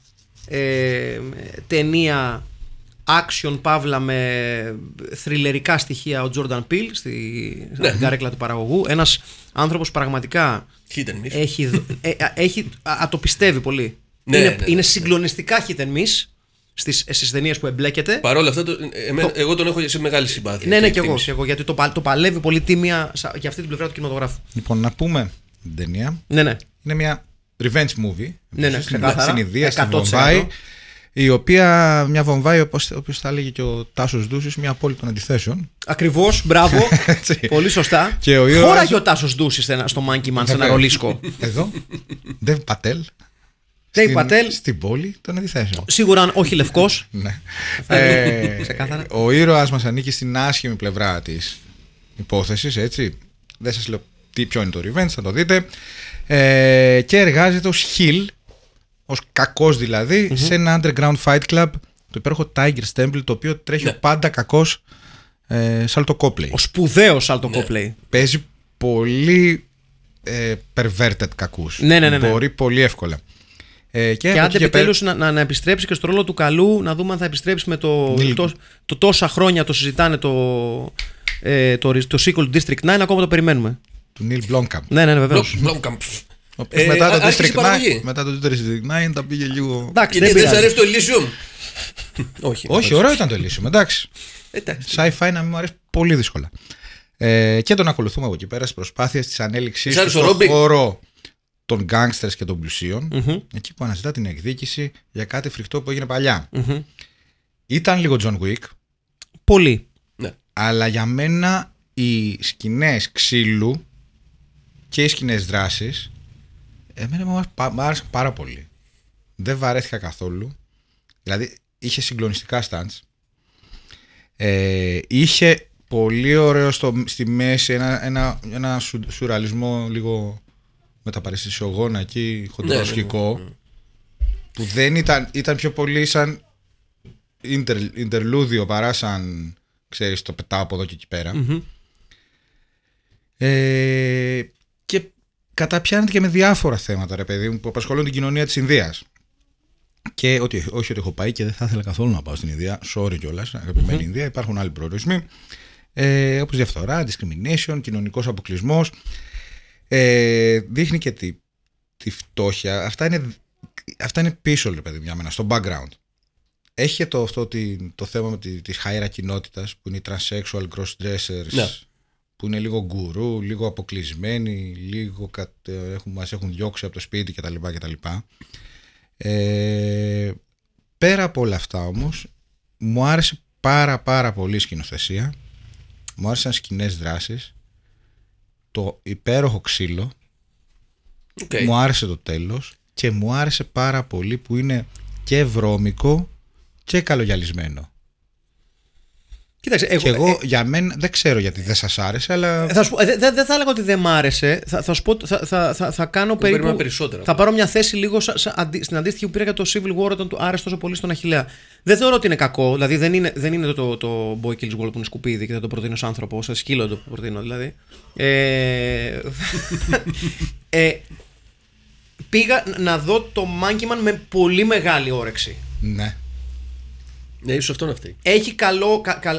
ταινία action παύλα με θριλερικά στοιχεία ο Jordan Peele στην καρέκλα του παραγωγού. Ένας άνθρωπος πραγματικά το πιστεύει πολύ. Είναι συγκλονιστικά hit and miss στις ταινίες που εμπλέκεται. Παρ' όλα αυτά, εγώ τον έχω σε μεγάλη συμπάθεια. Ναι, και εγώ, γιατί το παλεύει πολύ τίμια για αυτή την πλευρά του κινηματογράφου. Λοιπόν, να πούμε την ταινία. Ναι. Είναι μια revenge movie. Στην Ινδία, στη Βομβάη. Η οποία μια Βομβάη, όπως θα έλεγε και ο Τάσος Ντούσης, μια πόλη των αντιθέσεων. Ακριβώς, μπράβο. Πολύ σωστά. Χώραγε ο Τάσος Ντούσης στο Monkey Man σε ένα ρολίσκο. Εδώ, Dev Patel. Στην πόλη των αντιθέσεων. Σίγουρα όχι λευκός. Ναι. Ο ήρωας μας ανήκει στην άσχημη πλευρά της υπόθεσης, έτσι. Δεν σας λέω ποιο είναι το revenge, θα το δείτε. Και εργάζεται ως heel, ως κακός δηλαδή, σε ένα underground fight club, το υπέροχο Tiger's Temple, το οποίο τρέχει ο πάντα κακός Salto Copley. Ο σπουδαίος Salto Copley. Παίζει πολύ perverted κακούς. Ναι. Μπορεί πολύ εύκολα. Και άντε επιτέλους να επιστρέψει και στο ρόλο του καλού, να δούμε αν θα επιστρέψει με το τόσα χρόνια το συζητάνε το sequel του District 9, ακόμα το περιμένουμε. Του Neil Blomkamp. Ναι, βεβαίως. Μετά το District 9 τα πήγε λίγο. Γιατί δεν σ' αρέσει το Elysium? Όχι, ωραίο ήταν το Elysium, εντάξει. Sci-fi να μην μου αρέσει πολύ δύσκολα. Και τον ακολουθούμε από εκεί πέρα στις προσπάθειες της ανέλυξης του στον χώρο των gangsters και των πλουσίων, εκεί που αναζητά την εκδίκηση για κάτι φρικτό που έγινε παλιά. Ήταν λίγο John Wick. Πολύ. Αλλά για μένα οι σκηνές ξύλου και οι σκηνές δράσης εμένα μου άρεσαν πάρα πολύ. Δεν βαρέθηκα καθόλου. Δηλαδή είχε συγκλονιστικά stunts. Είχε πολύ ωραίο στη μέση ένα σουρεαλισμό λίγο μεταπαριστησιογόνα εκεί, χοντροσχικό, που δεν ήταν πιο πολύ σαν ιντερλούδιο παρά σαν, ξέρεις, το πετάω από εδώ και εκεί πέρα. Και καταπιάνεται και με διάφορα θέματα, ρε παιδί μου, που απασχολούν την κοινωνία της Ινδίας. Και όχι ότι έχω πάει και δεν θα ήθελα καθόλου να πάω στην Ινδία, sorry κιόλας, αγαπημένη Ινδία, υπάρχουν άλλοι προορισμοί, όπως διαφθορά, discrimination, κοινωνικός αποκλεισμός. Δείχνει και τη φτώχεια. Αυτά είναι πίσω, ρε παιδί μου, για μένα, στο background. Έχει και το θέμα με της χάιρα κοινότητας, που είναι οι transsexual crossdressers, που είναι λίγο γκουρού, λίγο αποκλεισμένοι, λίγο μας έχουν διώξει από το σπίτι κτλ. Πέρα από όλα αυτά όμως, μου άρεσε πάρα πολύ η σκηνοθεσία, μου άρεσαν σκηνές δράσεις, το υπέροχο ξύλο, μου άρεσε το τέλος και μου άρεσε πάρα πολύ που είναι και βρώμικο και καλογιαλισμένο. Κοίταξε, Και εγώ για μένα δεν ξέρω γιατί δεν σας άρεσε, αλλά. Δεν θα έλεγα ότι δεν μ' άρεσε. Θα σου πω, θα κάνω περίπου. Θα πάρω μια θέση λίγο στην αντίστοιχη που πήρα για το Civil War όταν του άρεσε τόσο πολύ στον Αχιλλέα. Δεν θεωρώ ότι είναι κακό. Δηλαδή δεν είναι το Boy Kills World που είναι σκουπίδι και δεν το προτείνω ως άνθρωπο. Σε σκύλο το προτείνω δηλαδή. Πήγα να δω το Monkey Man με πολύ μεγάλη όρεξη. Ναι. Ναι, ίσως αυτό να φταίει. Έχει καλό.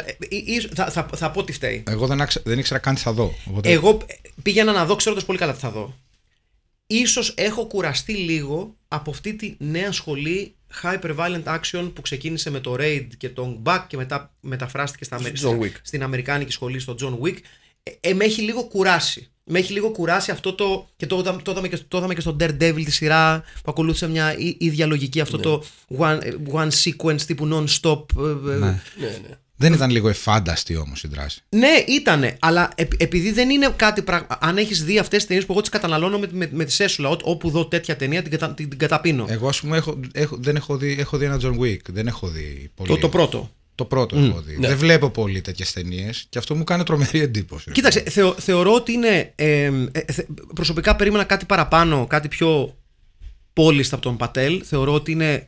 Θα πω τι φταίει. Εγώ δεν ήξερα καν τι θα δω. Οπότε... Εγώ πήγαινα να δω ξέροντας πολύ καλά τι θα δω. Ίσως έχω κουραστεί λίγο από αυτή τη νέα σχολή hyper-violent action που ξεκίνησε με το Raid και το Ong Bak και μετά μεταφράστηκε στην αμερικάνικη σχολή στο John Wick. Με έχει λίγο κουράσει. Με έχει λίγο κουράσει αυτό το. Και το είδαμε και στο Daredevil τη σειρά που ακολούθησε μια ίδια λογική. Αυτό το one sequence τύπου non-stop. Ναι. Δεν ήταν λίγο εφάνταστη όμως η δράση. Ναι, ήτανε. Αλλά επειδή δεν είναι κάτι. Αν έχεις δει αυτές τις ταινίες που εγώ τις καταναλώνω με τη σέσουλα, όπου δω τέτοια ταινία την καταπίνω. Εγώ ας πούμε έχω δει ένα John Wick. Δεν έχω δει πολύ. Το πρώτο. Το πρώτο έχω δει. Ναι. Δεν βλέπω πολύ τέτοιες ταινίες και αυτό μου κάνει τρομερή εντύπωση. Κοίταξε, θεωρώ ότι είναι. Προσωπικά περίμενα κάτι παραπάνω, κάτι πιο polished από τον Πατέλ. Θεωρώ ότι είναι.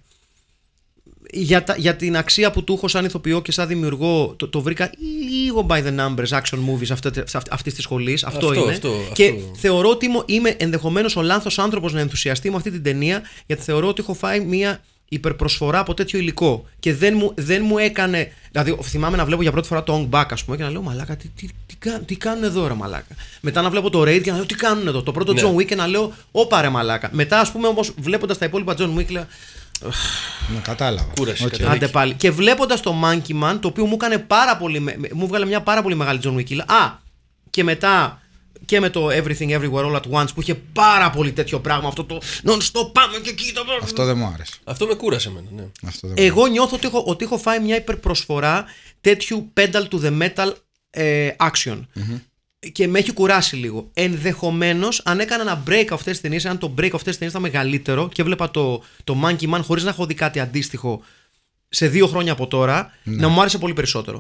Για την αξία που του έχω σαν ηθοποιό και σαν δημιουργό, το βρήκα λίγο by the numbers action movies αυτής της σχολής. Αυτό είναι. Και θεωρώ ότι είμαι ενδεχομένως ο λάθος άνθρωπος να ενθουσιαστεί με αυτή την ταινία, γιατί θεωρώ ότι έχω φάει μια υπερπροσφορά από τέτοιο υλικό. Και δεν μου έκανε. Δηλαδή, θυμάμαι να βλέπω για πρώτη φορά το Ong Bak, ας πούμε, και να λέω μαλάκα, τι κάνουν εδώ, ρε μαλάκα. Μετά να βλέπω το Raid και να λέω τι κάνουν εδώ. Το πρώτο John Wick και να λέω όπα ρε μαλάκα. Μετά, ας πούμε, όμως βλέποντας τα υπόλοιπα John Wick, λέω. Ναι, κατάλαβα. Κούραση. Άντε πάλι. Και βλέποντας το Monkey Man, το οποίο μου βγάλε μια πάρα πολύ μεγάλη John Wick. Και μετά και με το Everything Everywhere All At Once που είχε πάρα πολύ τέτοιο πράγμα. Αυτό το non-stop πάμε και εκεί. Αυτό δεν μου άρεσε. Αυτό με κούρασε εμένα, ναι. Εγώ νιώθω ότι έχω φάει μια υπερπροσφορά τέτοιου pedal to the metal action. Και με έχει κουράσει λίγο. Ενδεχομένως, αν έκανα ένα break αυτές τις ταινίες, αν το break αυτές τις ταινίες ήταν μεγαλύτερο και έβλεπα το Monkey Man χωρίς να έχω δει κάτι αντίστοιχο σε 2 χρόνια από τώρα, να μου άρεσε πολύ περισσότερο.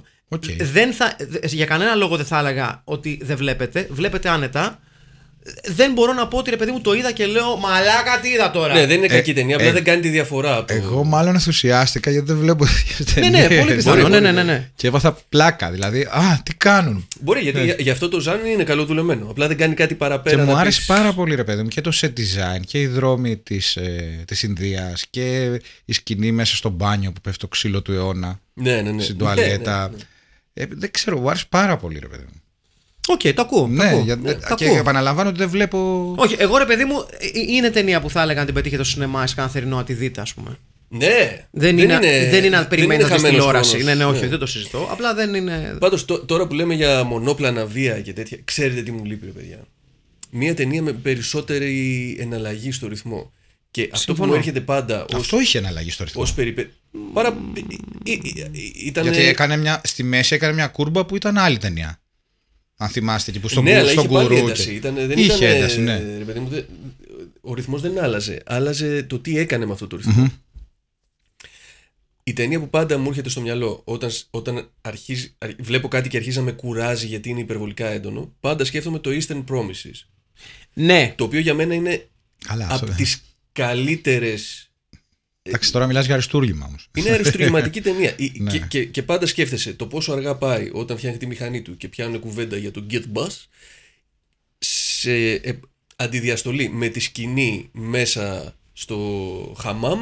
Για κανένα λόγο δεν θα έλεγα ότι δεν βλέπετε. Βλέπετε άνετα. Δεν μπορώ να πω ότι ρε παιδί μου το είδα και λέω μαλάκα τι είδα τώρα. Ναι, δεν είναι κακή ταινία, απλά δεν κάνει τη διαφορά. Εγώ μάλλον ενθουσιάστηκα γιατί δεν βλέπω τέτοιες ταινίες. Ναι, πολύ πιθανό. Ναι. Και έβαθα πλάκα, δηλαδή, τι κάνουν. Μπορεί, γιατί για αυτό το ζάνι είναι καλοδουλεμένο. Απλά δεν κάνει κάτι παραπέρα. Και μου άρεσε πάρα πολύ, ρε παιδί μου, και το set design και οι δρόμοι της Ινδίας και η σκηνή μέσα στο μπάνιο που πέφτει το ξύλο του αιώνα. Ναι. Στην τουαλέτα. Δεν ξέρω, μου άρεσε πάρα πολύ, ρε παιδί μου. Οκ, το ακούω. Και επαναλαμβάνω ότι δεν βλέπω. Όχι, εγώ ρε παιδί μου, είναι ταινία που θα έλεγα αν την πετύχετε στο σινεμά σε κανένα θερινό να τη δείτε, ας πούμε. Ναι. Δεν είναι να περιμένετε στην τηλεόραση. Ναι, όχι, δεν το συζητώ. Απλά δεν είναι. Πάντως τώρα που λέμε για μονόπλανα βία και τέτοια, ξέρετε τι μου λείπει, ρε παιδιά. Μια ταινία με περισσότερη εναλλαγή στο ρυθμό. Και αυτό που μου έρχεται πάντα. Αυτό είχε εναλλαγή στο ρυθμό. Γιατί στη μέση έκανε μια κούρμπα που ήταν άλλη ταινία. Αν θυμάστε και που στον κουρού. Είχε ένταση, ναι. Ο ρυθμός δεν άλλαζε. Άλλαζε το τι έκανε με αυτό το ρυθμό. Η ταινία που πάντα μου έρχεται στο μυαλό όταν βλέπω κάτι και αρχίζει να με κουράζει γιατί είναι υπερβολικά έντονο, πάντα σκέφτομαι το Eastern Promises. Ναι. Το οποίο για μένα είναι από τις καλύτερες. Εντάξει, τώρα μιλάς για αριστούργημα όμως. Είναι αριστουργηματική ταινία. Και πάντα σκέφτεσαι το πόσο αργά πάει όταν φτιάχνει τη μηχανή του και πιάνουν κουβέντα για το Get Bus σε αντιδιαστολή με τη σκηνή μέσα στο χαμάμ.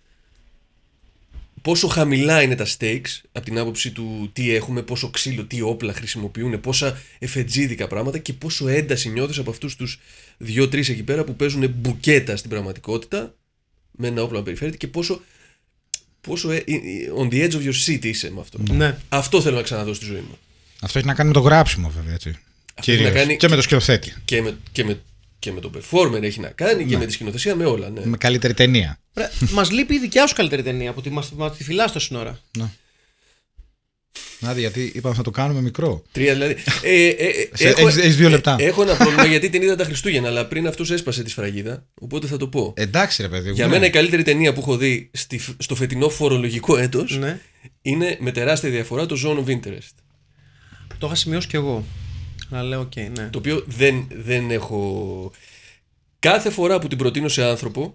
Πόσο χαμηλά είναι τα stakes από την άποψη του τι έχουμε, πόσο ξύλο, τι όπλα χρησιμοποιούν, πόσα εφετζίδικα πράγματα και πόσο ένταση νιώθεις από αυτούς τους 2-3 εκεί πέρα που παίζουν μπουκέτα στην πραγματικότητα με ένα όπλο να περιφέρεται και πόσο on the edge of your seat είσαι με αυτό. Ναι. Αυτό θέλω να ξαναδώ στη ζωή μου. Αυτό έχει να κάνει με το γράψιμο βέβαια, έτσι. Και με το σκηνοθέτη. Και με το performer έχει να κάνει και με τη σκηνοθεσία, με όλα. Ναι. Με καλύτερη ταινία. Μας λείπει η δικιά σου καλύτερη ταινία που τη φυλάς τόση ώρα. Νάδη, γιατί είπαμε θα το κάνουμε μικρό. 3 δηλαδή. Έχεις 2 λεπτά. Έχω ένα πρόβλημα γιατί την είδα τα Χριστούγεννα, αλλά πριν αυτός έσπασε τη σφραγίδα. Οπότε θα το πω. Εντάξει, ρε παιδί. Για μένα η καλύτερη ταινία που έχω δει στο φετινό φορολογικό έτος Ναι. είναι με τεράστια διαφορά το Zone of Interest. Το είχα σημειώσει κι εγώ. Αλλά λέω, οκ, ναι. Το οποίο δεν έχω. Κάθε φορά που την προτείνω σε άνθρωπο,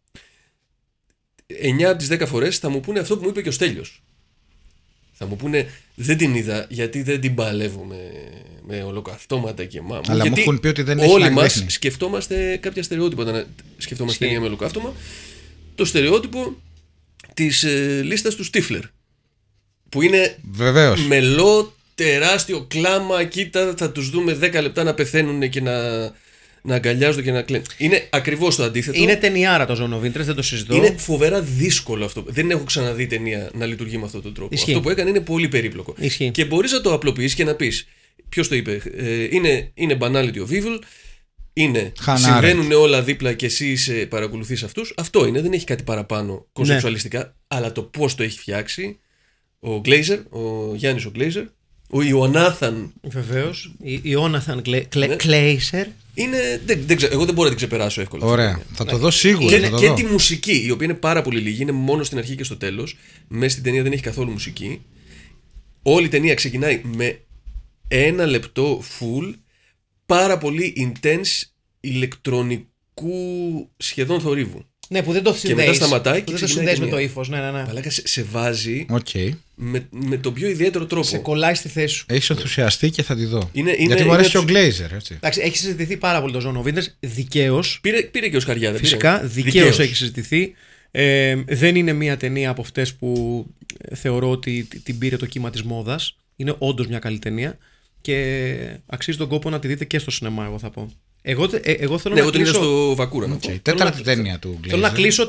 9 από τις 10 φορές θα μου πούνε αυτό που μου είπε και ο Στέλιος. Θα μου πούνε δεν την είδα γιατί δεν την παλεύω με ολοκαυτώματα και μάμου. Αλλά γιατί μου έχουν πει ότι δεν έχει όλοι να μας δείχνει. σκεφτόμαστε κάποια στερεότυπα όταν σκεφτόμαστε ταινία με ολοκαύτωμα. Το στερεότυπο της λίστας του Στίφλερ. Που είναι Βεβαίως. μελό, τεράστιο κλάμα, κοίτα θα τους δούμε 10 λεπτά να πεθαίνουν και να αγκαλιάζονται και να κλαίνουν. Είναι ακριβώς το αντίθετο. Είναι ταινιάρα το Zone of Interest, δεν το συζητώ. Είναι φοβερά δύσκολο αυτό. Δεν έχω ξαναδεί ταινία να λειτουργεί με αυτόν τον τρόπο. Ισχύει. Αυτό που έκανε είναι πολύ περίπλοκο. Ισχύει. Και μπορείς να το απλοποιήσεις και να πεις. Ποιος το είπε, είναι banality of evil. Συμβαίνουν όλα δίπλα και εσύ παρακολουθείς αυτούς. Αυτό είναι, δεν έχει κάτι παραπάνω κονσεξουαλιστικά. Αλλά το πώς το έχει φτιάξει ο Glazer, ο Γιάννης ο Glazer, ο Ιωνάθαν. Βεβαίως. Ιώναθαν Κλέισερ. Είναι, δεν ξέρω, εγώ δεν μπορώ να την ξεπεράσω εύκολα. Ωραία. Θα το δω σίγουρα. Και τη μουσική, η οποία είναι πάρα πολύ λίγη, είναι μόνο στην αρχή και στο τέλος. Μέσα στην ταινία δεν έχει καθόλου μουσική. Όλη η ταινία ξεκινάει με 1 λεπτό full, πάρα πολύ intense ηλεκτρονικού σχεδόν θορύβου. Ναι, που δεν το συνδέεις. Και μετά σταματάει και δεν το ξεκινάει συνδέεις με η το ύφος. Ναι. Παλάκα σε βάζει Okay. με τον πιο ιδιαίτερο τρόπο. Σε κολλάει στη θέση σου. Έχεις ενθουσιαστεί και θα τη δω. Γιατί μου αρέσει και ο Glazer, έτσι. Εντάξει, έχει συζητηθεί πάρα πολύ το Zone of Interest. Δικαίως. Πήρε και ο Σκαριάδε. Φυσικά, δικαίως έχει συζητηθεί. Δεν είναι μια ταινία από αυτές που θεωρώ ότι την πήρε το κύμα της μόδας. Είναι όντως μια καλή ταινία και αξίζει τον κόπο να τη δείτε και στο σινεμά, εγώ θα πω. Εγώ θέλω να εγώ την είδα κλείσω... στο Βακούρα. Τέταρτη ταινία του Glazer. Θέλω να κλείσω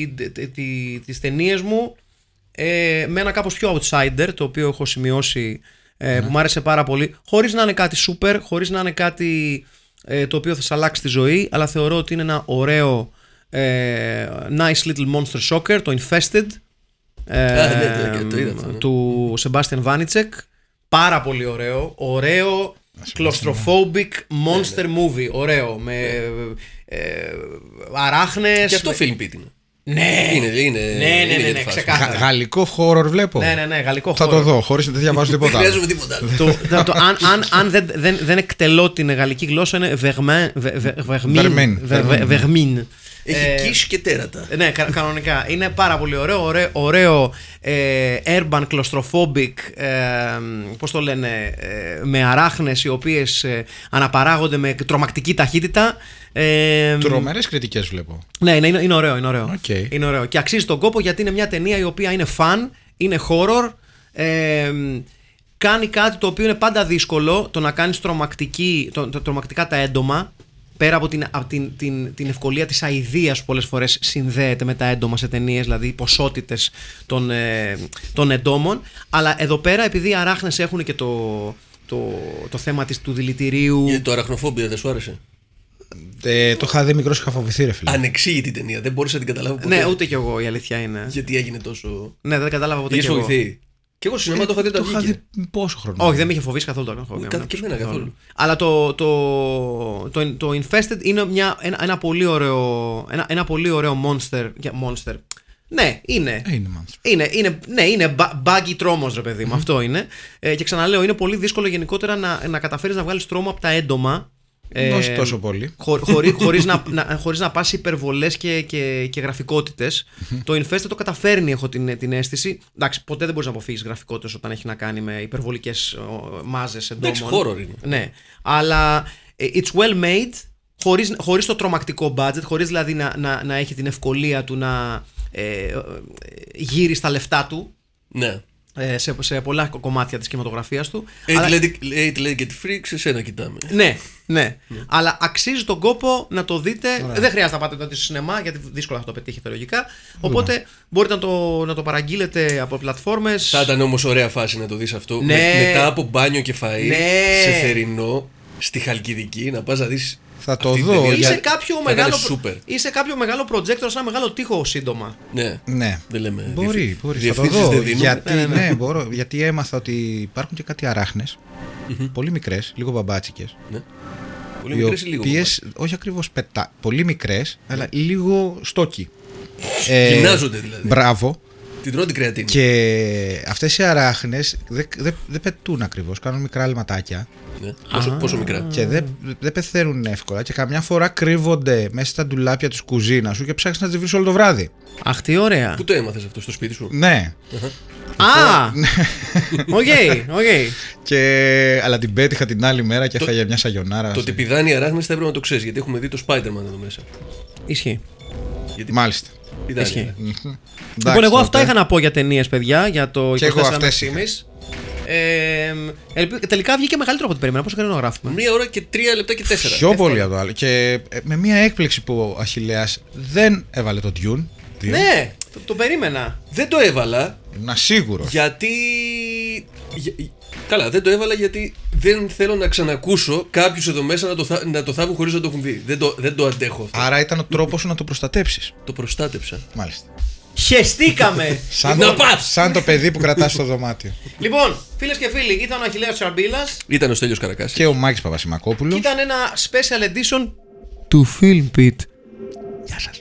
τις ταινίες μου με ένα κάπως πιο outsider, το οποίο έχω σημειώσει, που μου άρεσε πάρα πολύ, χωρίς να είναι κάτι super, χωρίς να είναι κάτι το οποίο θα σας αλλάξει τη ζωή, αλλά θεωρώ ότι είναι ένα ωραίο nice little monster shocker, το Infested, του Sebastian Vanitschek. Πάρα πολύ ωραίο claustrophobic monster movie, ωραίο, με αράχνες. Και αυτό film pit είναι. Ναι, είναι ξεκάθαρα. Γαλλικό horror βλέπω. Ναι, γαλλικό horror. Θα το δω, χωρίς να δεν διαβάζω τίποτα. Δεν χρειάζομαι τίποτα. Αν δεν εκτελώ την γαλλική γλώσσα, είναι Vermin. Έχει κίσ και τέρατα. Ναι, κανονικά. Είναι πάρα πολύ ωραίο urban claustrophobic, πώς το λένε, με αράχνες οι οποίες αναπαράγονται με τρομακτική ταχύτητα. Τρομερές κριτικές βλέπω. Ναι, είναι ωραίο. Okay. Είναι ωραίο. Και αξίζει τον κόπο γιατί είναι μια ταινία η οποία είναι fun, είναι horror, κάνει κάτι το οποίο είναι πάντα δύσκολο, το να κάνεις τρομακτικά τα έντομα. Πέρα από την ευκολία της αηδίας που πολλές φορές συνδέεται με τα έντομα σε ταινίες, δηλαδή οι ποσότητες των εντόμων. Αλλά εδώ πέρα, επειδή οι αράχνες έχουν και το θέμα του δηλητηρίου. Το αραχνοφόμπια δεν σου άρεσε? Το είχα δει μικρός, είχα φοβηθεί, ρε φίλε. Ανεξήγητη ταινία, δεν μπορούσα να την καταλάβω ποτέ. Ναι, ούτε κι εγώ, η αλήθεια είναι. Γιατί έγινε τόσο. Ναι, δεν κατάλαβα ποτέ κι εγώ. Και εγώ στο σινεμά το είχα δει όταν βγήκε. Πόσο χρόνο? Όχι, δεν με είχε φοβήσει καθόλου το αραχνοφόμπια. Και εμένα καθόλου. Αλλά το Infested είναι ένα πολύ ωραίο monster. Ναι, είναι. Είναι buggy τρόμος, ρε παιδί μου. Αυτό είναι. Και ξαναλέω, είναι πολύ δύσκολο γενικότερα να καταφέρεις να βγάλεις τρόμο από τα έντομα. Όχι τόσο πολύ. Χωρίς να πας υπερβολές και γραφικότητες. Το Infested το καταφέρνει, έχω την αίσθηση. Εντάξει, ποτέ δεν μπορείς να αποφύγεις γραφικότητες όταν έχει να κάνει με υπερβολικές μάζες εντόμων. Εντάξει, horror είναι. Ναι, αλλά it's well made, χωρίς το τρομακτικό budget, χωρίς δηλαδή να έχει την ευκολία του να γύρει στα λεφτά του. Ναι. Σε πολλά κομμάτια της κινηματογραφίας του. Eight Legged Freaks, εσένα κοιτάμε. Ναι. Αλλά αξίζει τον κόπο να το δείτε. Δεν χρειάζεται να πάτε το δείτε στο σινεμά, γιατί δύσκολα θα το πετύχετε λογικά. Οπότε μπορείτε να το παραγγείλετε από πλατφόρμες. Θα ήταν όμως ωραία φάση να το δεις αυτό. Μετά από μπάνιο και φαΐ, σε θερινό, στη Χαλκιδική, να πας να δεις Θα το δω. Ή σε κάποιο μεγάλο projector, σαν μεγάλο τοίχο σύντομα. Ναι. Δεν λέμε. Μπορεί. Θα το δω. Μπορώ, γιατί έμαθα ότι υπάρχουν και κάτι αράχνες. Πολύ μικρές, λίγο μπαμπάτσικες. Ναι. Πολύ μικρές ή λίγο μπαμπάτσικες? Όχι ακριβώς πολύ μικρές, αλλά λίγο στόκι. Γυμνάζονται δηλαδή. Μπράβο. Την τρώω την κρεατίνη. Και αυτές οι αράχνες δεν πετούν ακριβώς, κάνουν μικρά αλματάκια. Ναι. Πόσο μικρά? Και δεν πεθαίνουν εύκολα και καμιά φορά κρύβονται μέσα στα ντουλάπια της κουζίνας σου και ψάχνεις να τις βρεις όλο το βράδυ. Αχ, τι ωραία. Πού το έμαθες αυτό, στο σπίτι σου? Ναι. Οκ. Αλλά την πέτυχα την άλλη μέρα και έφαγε μια σαγιονάρα. Το ότι πηδάνε οι αράχνες θα έπρεπε να το ξέρεις, γιατί έχουμε δει το Spider-Man εδώ μέσα. Ισχύει. Μάλιστα. Ισχύει. Λοιπόν, εγώ αυτά είχα να πω για ταινίες, παιδιά, για το 24 Ευθύμης. Τελικά βγήκε μεγαλύτερο από ό,τι περίμενα. Πόσο χρόνο γράφουμε? 1 ώρα και 3 λεπτά και 4. Πιο πολύ από το άλλο. Και με μια έκπληξη που ο Αχιλλέας δεν έβαλε το Dune. Ναι, το περίμενα. Δεν το έβαλα. Να σίγουρος. Γιατί. Καλά, δεν το έβαλα γιατί δεν θέλω να ξανακούσω κάποιους εδώ μέσα να το θάβουν χωρίς να το έχουν δει. Δεν το αντέχω αυτό. Άρα ήταν ο τρόπος σου να το προστατέψεις. Το προστάτεψα. Μάλιστα. Χεστήκαμε! Σαν το παιδί που κρατάς στο δωμάτιο. Λοιπόν, φίλες και φίλοι, ήταν ο Αχιλλέας Τσαρμπίλας. Ήταν ο Στέλιος Καρακάσης. Και ο Μάκης Παπασημακόπουλος. Και ήταν ένα special edition του Film Pit. Γεια σας.